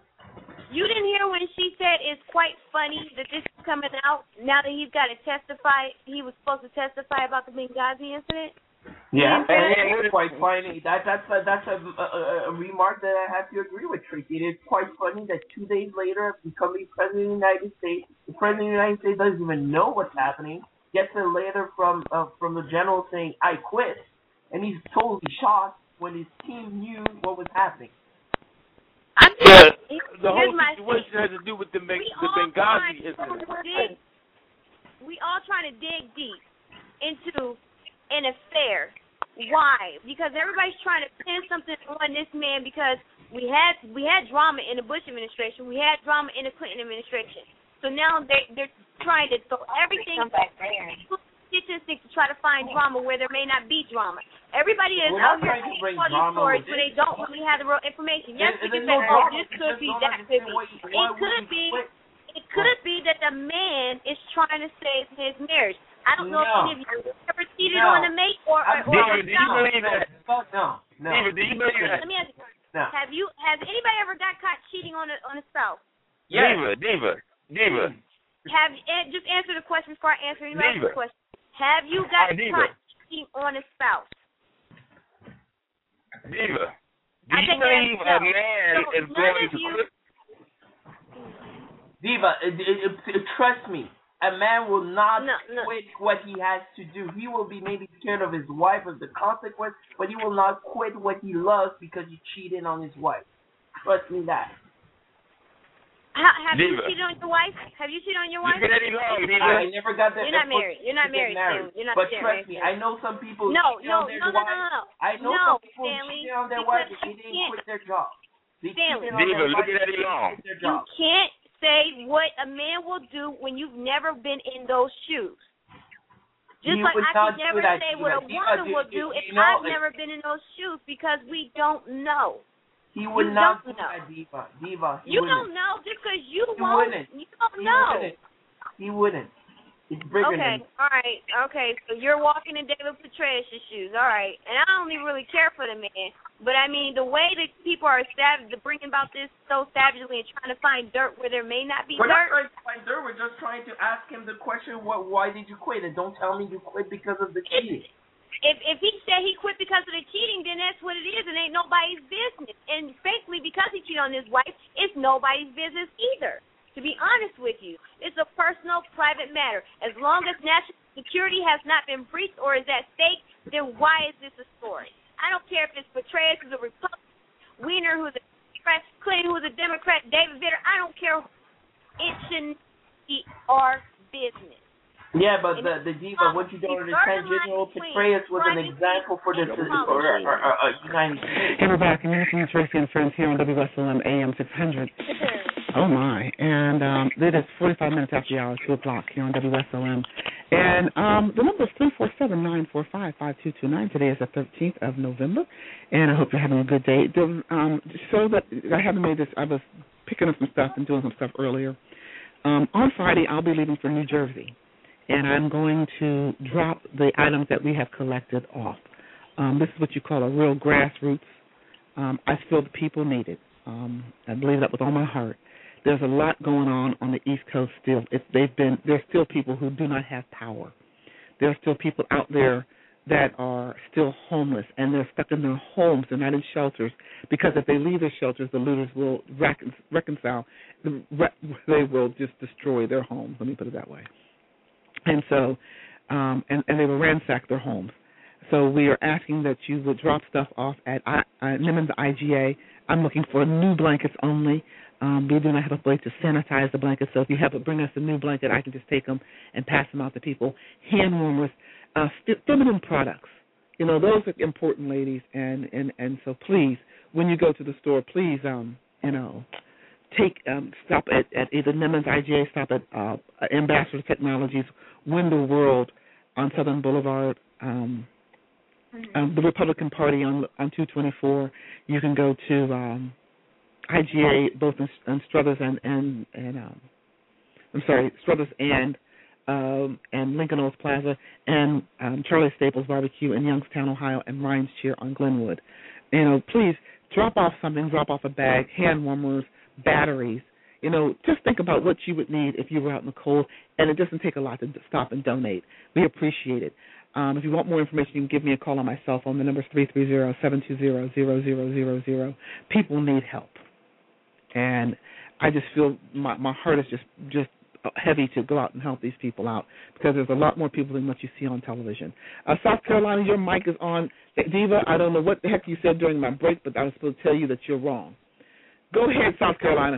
Speaker 7: You didn't hear when she said it's quite funny that this is coming out now that he's got to testify. He was supposed to testify about the Benghazi incident.
Speaker 9: Yeah, and it is quite funny. That that's a, that's a, a, a remark that I have to agree with, Tracy. It is quite funny that two days later, becoming president of the United States, the president of the United States doesn't even know what's happening. Gets a letter from uh, from the general saying I quit, and he's totally shocked when his team knew what was happening.
Speaker 7: I'm
Speaker 8: just,
Speaker 7: yeah,
Speaker 8: the whole
Speaker 7: my
Speaker 8: situation
Speaker 7: thing.
Speaker 8: has to do with the,
Speaker 7: we
Speaker 8: the Benghazi incident.
Speaker 7: Dig, we all trying to dig deep into an affair. Why? Because everybody's trying to pin something on this man because we had we had drama in the Bush administration, we had drama in the Clinton administration. So now they they're trying to throw everything statistics to try to find drama where there may not be drama. Everybody is
Speaker 9: We're
Speaker 7: out
Speaker 9: not
Speaker 7: here
Speaker 9: trying to bring
Speaker 7: telling these
Speaker 9: drama
Speaker 7: stories
Speaker 9: with
Speaker 7: when they don't really have the real information. Yes, we can
Speaker 9: no
Speaker 7: say, oh, this could be, that could be. It could be. It could be that the man is trying to save his marriage. I don't know
Speaker 9: no.
Speaker 7: if any of you ever cheated
Speaker 9: no.
Speaker 7: on a mate or or, or
Speaker 8: David, do you
Speaker 7: no.
Speaker 8: believe that?
Speaker 9: No, no.
Speaker 8: David, do you believe that?
Speaker 7: Let me ask you.
Speaker 9: No.
Speaker 7: Have you? Has anybody ever got caught cheating on a on a spouse?
Speaker 8: Yes. Diva, Diva, Diva.
Speaker 7: Have just answer the question before I answer anybody else's question. Have you got
Speaker 8: Diva.
Speaker 7: caught cheating on a spouse?
Speaker 8: Diva, do
Speaker 7: I
Speaker 8: you believe a man
Speaker 7: so
Speaker 8: is going to
Speaker 7: you,
Speaker 8: quit?
Speaker 9: Diva, it, it, it, it, trust me, a man will not
Speaker 7: no, no.
Speaker 9: quit what he has to do. He will be maybe scared of his wife as the consequence, but he will not quit what he loves because he cheated on his wife. Trust me that.
Speaker 7: How, have
Speaker 8: Diva.
Speaker 7: you cheated on your wife? Have you cheated on your wife?
Speaker 8: You get any long, Diva.
Speaker 9: I never got that.
Speaker 7: You're not married. You're not married. married. You're not
Speaker 9: but
Speaker 7: married.
Speaker 9: trust me, I know some people
Speaker 7: no,
Speaker 9: cheat
Speaker 7: no,
Speaker 9: on their
Speaker 7: no, no,
Speaker 9: wife.
Speaker 7: no, no, no.
Speaker 9: I know
Speaker 7: no,
Speaker 9: some people
Speaker 7: Stanley,
Speaker 9: cheated on their wife and they didn't quit their job. They
Speaker 7: Stanley,
Speaker 9: cheated on
Speaker 8: Diva,
Speaker 9: their
Speaker 8: look
Speaker 9: wife
Speaker 8: at Eddie Long.
Speaker 7: You can't say what a man will do when you've never been in those shoes. Just
Speaker 9: you
Speaker 7: like I
Speaker 9: can
Speaker 7: never
Speaker 9: that,
Speaker 7: say
Speaker 9: Diva.
Speaker 7: what a
Speaker 9: Diva,
Speaker 7: woman
Speaker 9: Diva,
Speaker 7: will
Speaker 9: Diva,
Speaker 7: do if
Speaker 9: you know,
Speaker 7: I've never been in those shoes because we don't know.
Speaker 9: He would
Speaker 7: you
Speaker 9: not do
Speaker 7: don't know.
Speaker 9: that, Diva. Diva, he
Speaker 7: You
Speaker 9: wouldn't.
Speaker 7: don't know just because you
Speaker 9: He
Speaker 7: won't.
Speaker 9: wouldn't.
Speaker 7: You don't
Speaker 9: He
Speaker 7: know.
Speaker 9: wouldn't. He wouldn't. It's bigger
Speaker 7: Okay,
Speaker 9: than
Speaker 7: all right, okay. So you're walking in David Petraeus' shoes, all right. And I don't even really care for the man, but I mean the way that people are savage, bringing about this so savagely and trying to find dirt where there may not be
Speaker 9: We're
Speaker 7: dirt.
Speaker 9: not trying to find dirt. We're just trying to ask him the question: What? Why did you quit? And don't tell me you quit because of the cheating.
Speaker 7: If if he said he quit because of the cheating, then that's what it is. It ain't nobody's business. And basically, because he cheated on his wife, it's nobody's business either. To be honest with you, it's a personal, private matter. As long as national security has not been breached or is at stake, then why is this a story? I don't care if it's Petraeus who's a Republican, Weiner who's a Democrat, Clinton who's a Democrat, David Vitter. I don't care. It shouldn't be our business.
Speaker 9: Yeah, but the the diva, what you don't understand, General Petraeus was an example for the for uh, uh, uh, United States.
Speaker 2: Hey, we're back. And you're listening to Tracy and Friends here on W S L M A M six hundred. Oh, my. And um, it is forty-five minutes after the hour, two o'clock here on W S O M. And um, the number is three four seven, nine four five, five two two nine. Today is the thirteenth of November, and I hope you're having a good day. The, um, so that I haven't made this, I was picking up some stuff and doing some stuff earlier. Um, on Friday, I'll be leaving for New Jersey, and I'm going to drop the items that we have collected off. Um, this is what you call a real grassroots. Um, I feel the people need it. Um, I believe that with all my heart. There's a lot going on on the East Coast still. It's, they've been, there's still people who do not have power. There are still people out there that are still homeless, and they're stuck in their homes. They're not in shelters, because if they leave their shelters, the looters will recon- reconcile. They will just destroy their homes. Let me put it that way. And so, um, and, and they will ransack their homes. So we are asking that you would drop stuff off at I, uh, Nimmons I G A. I'm looking for new blankets only. Um, we do not have a way to sanitize the blankets, so if you have a, bring us a new blanket, I can just take them and pass them out to people. Hand warmers, uh, feminine products. You know, those are important, ladies, and, and, and so please, when you go to the store, please, um, you know, take um, stop at, at either Nimmons I G A, stop at uh, Ambassador Technologies, Window World on Southern Boulevard, um, um, the Republican Party on on two twenty-four. You can go to um, I G A, both in, in Struthers and and, and um, I'm sorry, Struthers and um, and Lincoln Oaks Plaza, and um, Charlie Staples Barbecue in Youngstown, Ohio, and Ryan's Cheer on Glenwood. You know, please drop off something, drop off a bag, hand warmers, batteries. You know, just think about what you would need if you were out in the cold, and it doesn't take a lot to stop and donate. We appreciate it. Um, if you want more information, you can give me a call on my cell phone. The number is three three zero, seven two zero, zero zero zero zero. People need help. And I just feel my, my heart is just, just heavy to go out and help these people out, because there's a lot more people than what you see on television. Uh, South Carolina, your mic is on. Diva, I don't know what the heck you said during my break, but I was supposed to tell you that you're wrong. Go ahead, South Carolina.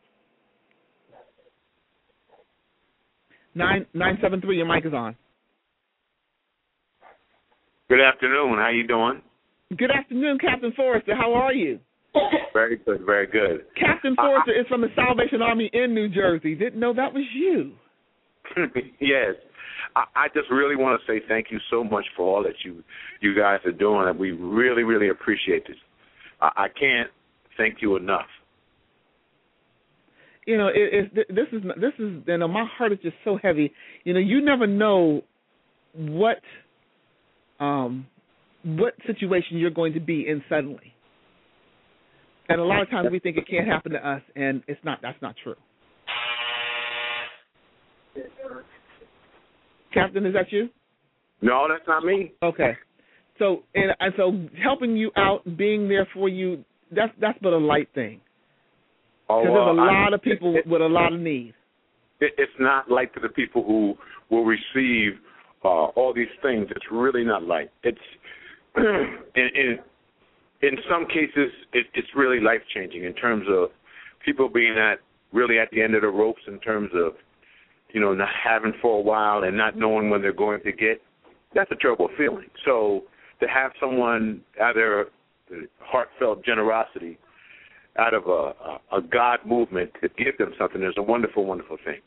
Speaker 2: Nine nine seven three, your mic is on.
Speaker 3: Good afternoon. How you doing?
Speaker 2: Good afternoon, Captain Forrester. How are you?
Speaker 3: Very good, very good.
Speaker 2: Captain Forrester uh, is from the Salvation Army in New Jersey. Didn't know that was you.
Speaker 3: Yes. I, I just really want to say thank you so much for all that you you guys are doing. And we really, really appreciate this. I, I can't thank you enough.
Speaker 2: You know, it, it, this is this is you know, my heart is just so heavy. You know, you never know what um what situation you're going to be in suddenly. And a lot of times we think it can't happen to us, and it's not. That's not true. Captain, is that you?
Speaker 3: No, that's not me.
Speaker 2: Okay. So and, and so helping you out, being there for you, that's that's but a light thing.
Speaker 3: Oh,
Speaker 2: Because there's a
Speaker 3: uh,
Speaker 2: lot
Speaker 3: I,
Speaker 2: of people
Speaker 3: it,
Speaker 2: with a lot of need.
Speaker 3: It, it's not light to the people who will receive uh, all these things. It's really not light. It's in, in in some cases it, it's really life changing in terms of people being at really at the end of the ropes, in terms of, you know, not having for a while and not knowing when they're going to get. That's a terrible feeling. So to have someone out of heartfelt generosity, out of a, a, a God movement, to give them something is a wonderful, wonderful thing.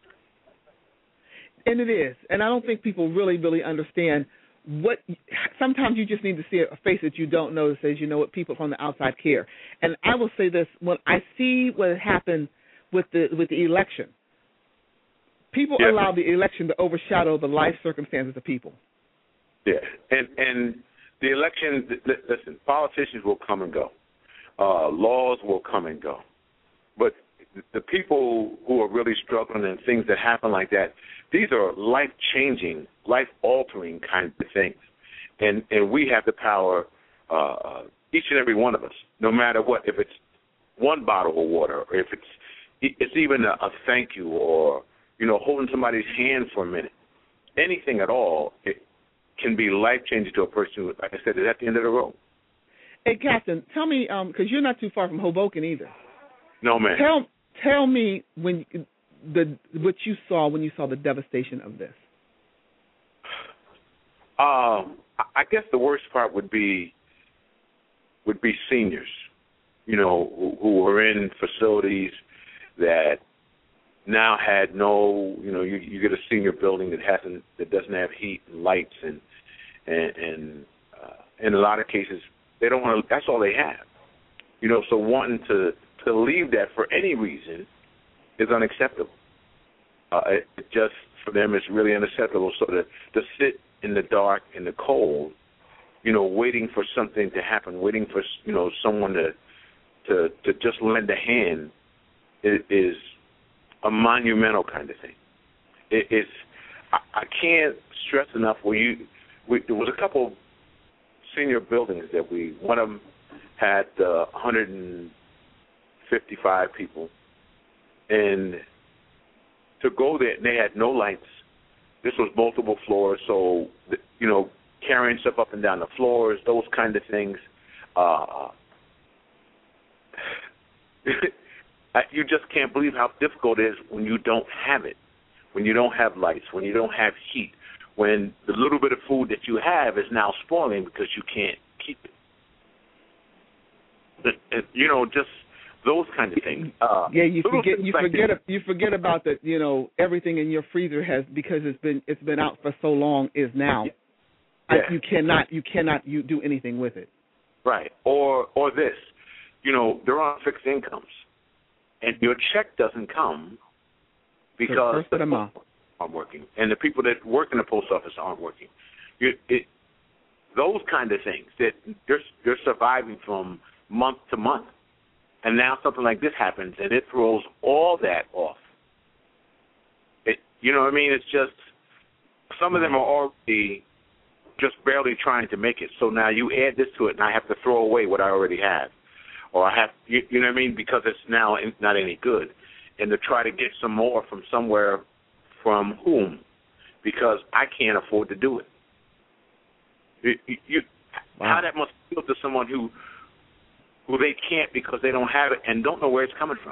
Speaker 2: And it is. And I don't think people really, really understand what – sometimes you just need to see a face that you don't know that says, you know what, people from the outside care. And I will say this. When I see what happened with the with the election, people
Speaker 3: yeah.
Speaker 2: allow the election to overshadow the life circumstances of people.
Speaker 3: Yeah. And, and the election – listen, politicians will come and go. Uh, laws will come and go. But the people who are really struggling and things that happen like that, these are life-changing, life-altering kinds of things. And and we have the power, uh, each and every one of us, no matter what, if it's one bottle of water, or if it's it's even a, a thank you, or, you know, holding somebody's hand for a minute, anything at all, it can be life-changing to a person who, like I said, is at the end of the road.
Speaker 2: Hey, Captain, tell me, because um, you're not too far from Hoboken either.
Speaker 3: No, man.
Speaker 2: Tell tell me when the what you saw when you saw the devastation of this.
Speaker 3: Um, I guess the worst part would be would be seniors, you know, who, who are in facilities that now had no, you know, you, you get a senior building that hasn't, that doesn't have heat and lights, and and, and uh, in a lot of cases they don't want to. That's all they have, you know. So wanting to to leave that for any reason is unacceptable. Uh, it, it just for them it's really unacceptable. So to to sit in the dark, in the cold, you know, waiting for something to happen, waiting for, you know, someone to to to just lend a hand is, is a monumental kind of thing. It, it's I, I can't stress enough. Where you, we, there was a couple senior buildings that we, one of them had uh, one hundred fifty-five people, and to go there, they had no lights. This was multiple floors, so you know, carrying stuff up and down the floors, those kind of things. Uh, you just can't believe how difficult it is when you don't have it, when you don't have lights, when you don't have heat, when the little bit of food that you have is now spoiling because you can't keep it. And, you know, just those kind of things. Uh,
Speaker 2: yeah, you forget you forget you forget about the, you know, everything in your freezer has, because it's been it's been out for so long, is now.
Speaker 3: Yeah.
Speaker 2: I, you cannot you cannot you do anything with it.
Speaker 3: Right. Or or this, you know, they're on fixed incomes, and your check doesn't come because the post office aren't working, and the people that work in the post office aren't working. You, it, those kind of things that they're they're surviving from month to month, and now something like this happens, and it throws all that off. It, you know what I mean? It's just some of them are already just barely trying to make it. So now you add this to it, and I have to throw away what I already have, or I have, you, you know what I mean, because it's now not any good, and to try to get some more from somewhere, from whom? Because I can't afford to do it. You, you, wow. How that must feel to someone who who they can't because they don't have it and don't know where it's coming from.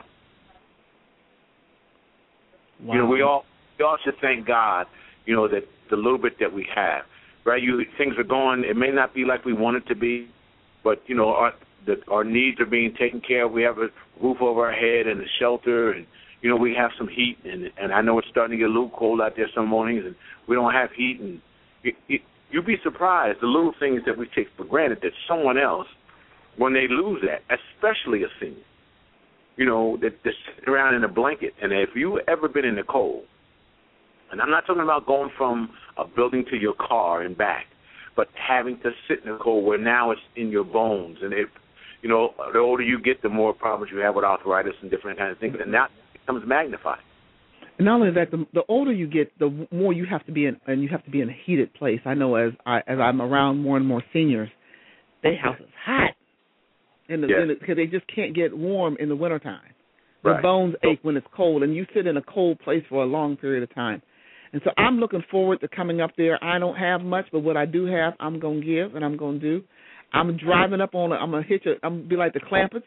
Speaker 3: Wow. You know, we all we all should thank God, you know, that the little bit that we have. Right, you things are going. It may not be like we want it to be, but you know our the, our needs are being taken care of. We have a roof over our head and a shelter, and you know we have some heat. And and I know it's starting to get a little cold out there some mornings, and we don't have heat. And it, it, you'd be surprised the little things that we take for granted that someone else, when they lose that, especially a senior, you know, that they're sitting around in a blanket. And if you've ever been in the cold, and I'm not talking about going from a building to your car and back, but having to sit in the cold where now it's in your bones. And, it, you know, the older you get, the more problems you have with arthritis and different kinds of things. And that becomes magnified.
Speaker 2: And not only that, the, the older you get, the more you have to be in, and you have to be in a heated place. I know as, I, as I'm around more and more seniors, their house is hot in the,
Speaker 3: yeah.
Speaker 2: because they just can't get warm in the wintertime. Their
Speaker 3: right.
Speaker 2: bones ache when it's cold, and you sit in a cold place for a long period of time. And so I'm looking forward to coming up there. I don't have much, but what I do have, I'm going to give and I'm going to do. I'm driving up on a, I'm going to hit you, I'm going to be like the Clampets.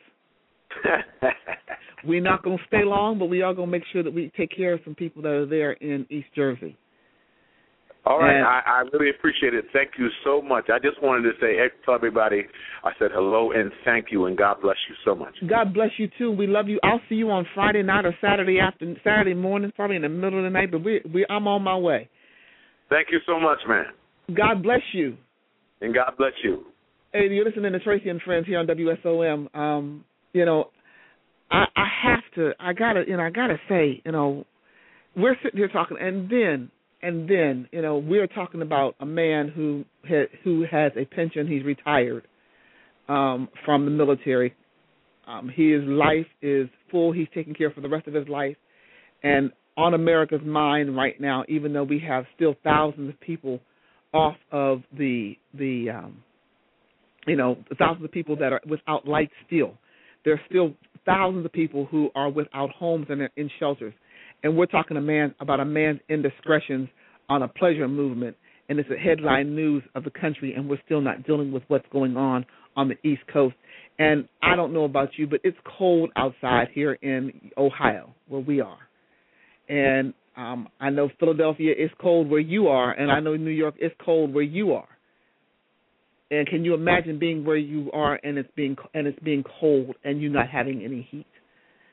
Speaker 2: We're not going to stay long, but we are going to make sure that we take care of some people that are there in East Jersey.
Speaker 3: All right. And I, I really appreciate it. Thank you so much. I just wanted to say, tell everybody, I said hello and thank you, and God bless you so much.
Speaker 2: God bless you, too. We love you. I'll see you on Friday night or Saturday afternoon, Saturday morning, probably in the middle of the night, but we, we, I'm on my way.
Speaker 3: Thank you so much, man.
Speaker 2: God bless you.
Speaker 3: And God bless you.
Speaker 2: Hey, you're listening to Tracy and Friends here on W S O M. Um, you know, I, I have to, I gotta, you know, I gotta say, you know, we're sitting here talking, and then, and then, you know, we're talking about a man who ha, who has a pension. He's retired um, from the military. Um, his life is full. He's taken care of for the rest of his life, and on America's mind right now, even though we have still thousands of people off of the the, um, you know, thousands of people that are without lights still. There are still thousands of people who are without homes and are in shelters. And we're talking a man about a man's indiscretions on a pleasure movement, and it's a headline news of the country, and we're still not dealing with what's going on on the East Coast. And I don't know about you, but it's cold outside here in Ohio, where we are. And um, I know Philadelphia is cold where you are, and I know New York is cold where you are. And can you imagine being where you are and it's being and it's being cold and you not having any heat?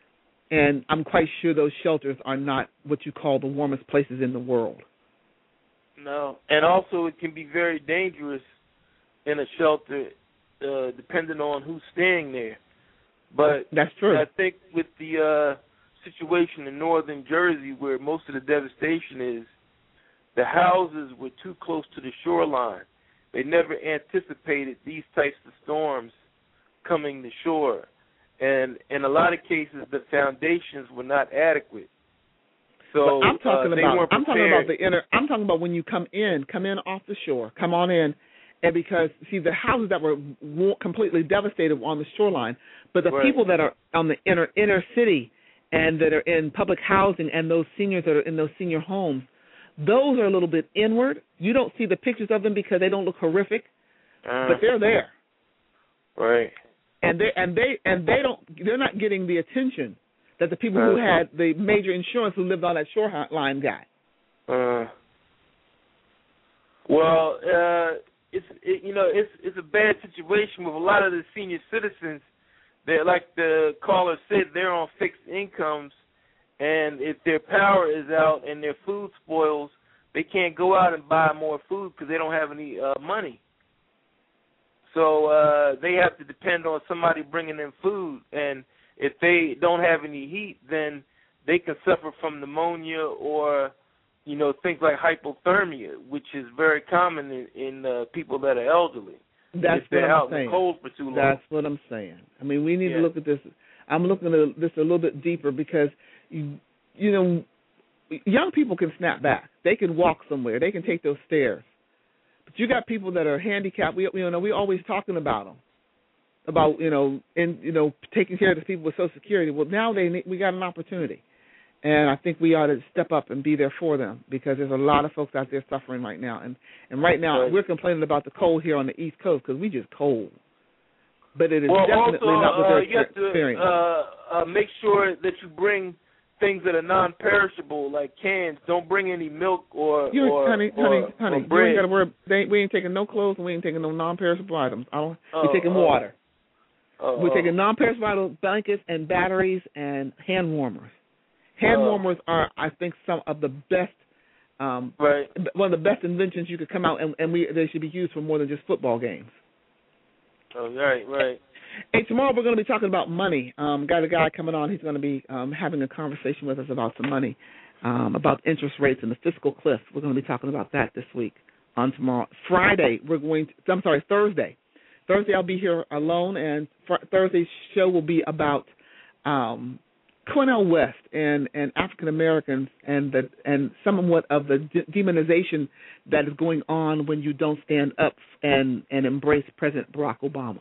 Speaker 2: and I'm quite sure those shelters are not what you call the warmest places in the world.
Speaker 8: No, and also it can be very dangerous in a shelter, uh, depending on who's staying there. But
Speaker 2: that's true.
Speaker 8: I think with the uh, situation in northern Jersey, where most of the devastation is, the houses were too close to the shoreline. They never anticipated these types of storms coming to shore, and in a lot of cases, the foundations were not adequate. So
Speaker 2: but I'm talking
Speaker 8: uh, they
Speaker 2: about
Speaker 8: weren't
Speaker 2: I'm talking
Speaker 8: prepared.
Speaker 2: about the inner. I'm talking about when you come in, come in off the shore, come on in, and because see the houses that were completely devastated were on the shoreline, but the
Speaker 8: Right.
Speaker 2: people that are on the inner inner city and that are in public housing and those seniors that are in those senior homes, those are a little bit inward. You don't see the pictures of them because they don't look horrific,
Speaker 8: Uh,
Speaker 2: but they're there.
Speaker 8: Right.
Speaker 2: And they and they and they don't they're not getting the attention that the people who had the major insurance who lived on that shoreline got.
Speaker 8: Uh, well, uh, it's it, you know it's it's a bad situation with a lot of the senior citizens. That, like the caller said, they're on fixed incomes, and if their power is out and their food spoils, they can't go out and buy more food because they don't have any uh, money. So uh, they have to depend on somebody bringing them food, and if they don't have any heat, then they can suffer from pneumonia or, you know, things like hypothermia, which is very common in, in uh, people that are elderly.
Speaker 2: That's
Speaker 8: if they're
Speaker 2: what I'm
Speaker 8: out
Speaker 2: saying.
Speaker 8: in the cold for too long.
Speaker 2: That's what I'm saying. I mean, we need
Speaker 8: Yeah.
Speaker 2: to look at this. I'm looking at this a little bit deeper because, you, you know, young people can snap back. They can walk somewhere. They can take those stairs. But you got people that are handicapped. We, you know, we're always talking about them, about you know, in you know, taking care of the people with Social Security. Well, now they need, we got an opportunity, and I think we ought to step up and be there for them because there's a lot of folks out there suffering right now. And and right now
Speaker 8: Right.
Speaker 2: we're complaining about the cold here on the East Coast because we just cold. But it is
Speaker 8: well,
Speaker 2: definitely
Speaker 8: also,
Speaker 2: not what
Speaker 8: uh,
Speaker 2: they're
Speaker 8: you have to
Speaker 2: experiencing.
Speaker 8: uh, uh, make sure that you bring things that are non-perishable, like cans. Don't bring any milk or
Speaker 2: You,
Speaker 8: or,
Speaker 2: honey,
Speaker 8: or,
Speaker 2: honey,
Speaker 8: or
Speaker 2: honey, you
Speaker 8: bread.
Speaker 2: ain't got to worry. They, we ain't taking no clothes and we ain't taking no non-perishable items. I don't.
Speaker 8: Oh,
Speaker 2: We're taking
Speaker 8: oh.
Speaker 2: water.
Speaker 8: Oh,
Speaker 2: We're
Speaker 8: oh.
Speaker 2: taking non-perishable blankets and batteries and hand warmers. Hand
Speaker 8: Oh.
Speaker 2: warmers are, I think, some of the best, um,
Speaker 8: right.
Speaker 2: one of the best inventions you could come out, and, and we they should be used for more than just football games.
Speaker 8: Oh, right, right.
Speaker 2: Hey, tomorrow we're going to be talking about money. Um, got a guy coming on. He's going to be um, having a conversation with us about some money, um, about interest rates and the fiscal cliff. We're going to be talking about that this week on tomorrow. Friday, we're going to, I'm sorry, Thursday. Thursday I'll be here alone, and fr- Thursday's show will be about um, Cornel West and, and African Americans and the, and somewhat of the de- demonization that is going on when you don't stand up and, and embrace President Barack Obama.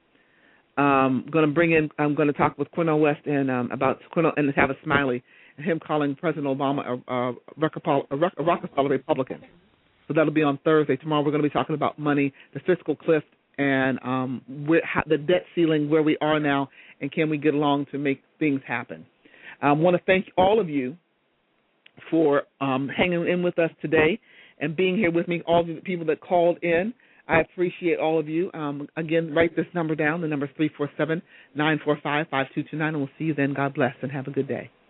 Speaker 2: Um, going to bring in. I'm going to talk with Cornel West and um, about Cornel and have a Smiley and him calling President Obama a, a, Rockefeller, a Rockefeller Republican. So that'll be on Thursday. Tomorrow we're going to be talking about money, the fiscal cliff, and um, where, how, the debt ceiling, where we are now, and can we get along to make things happen. I um, want to thank all of you for um, hanging in with us today and being here with me. All of the people that called in. I appreciate all of you. Um, again, write this number down. The number is three four seven, nine four five, five two two nine, and we'll see you then. God bless and have a good day.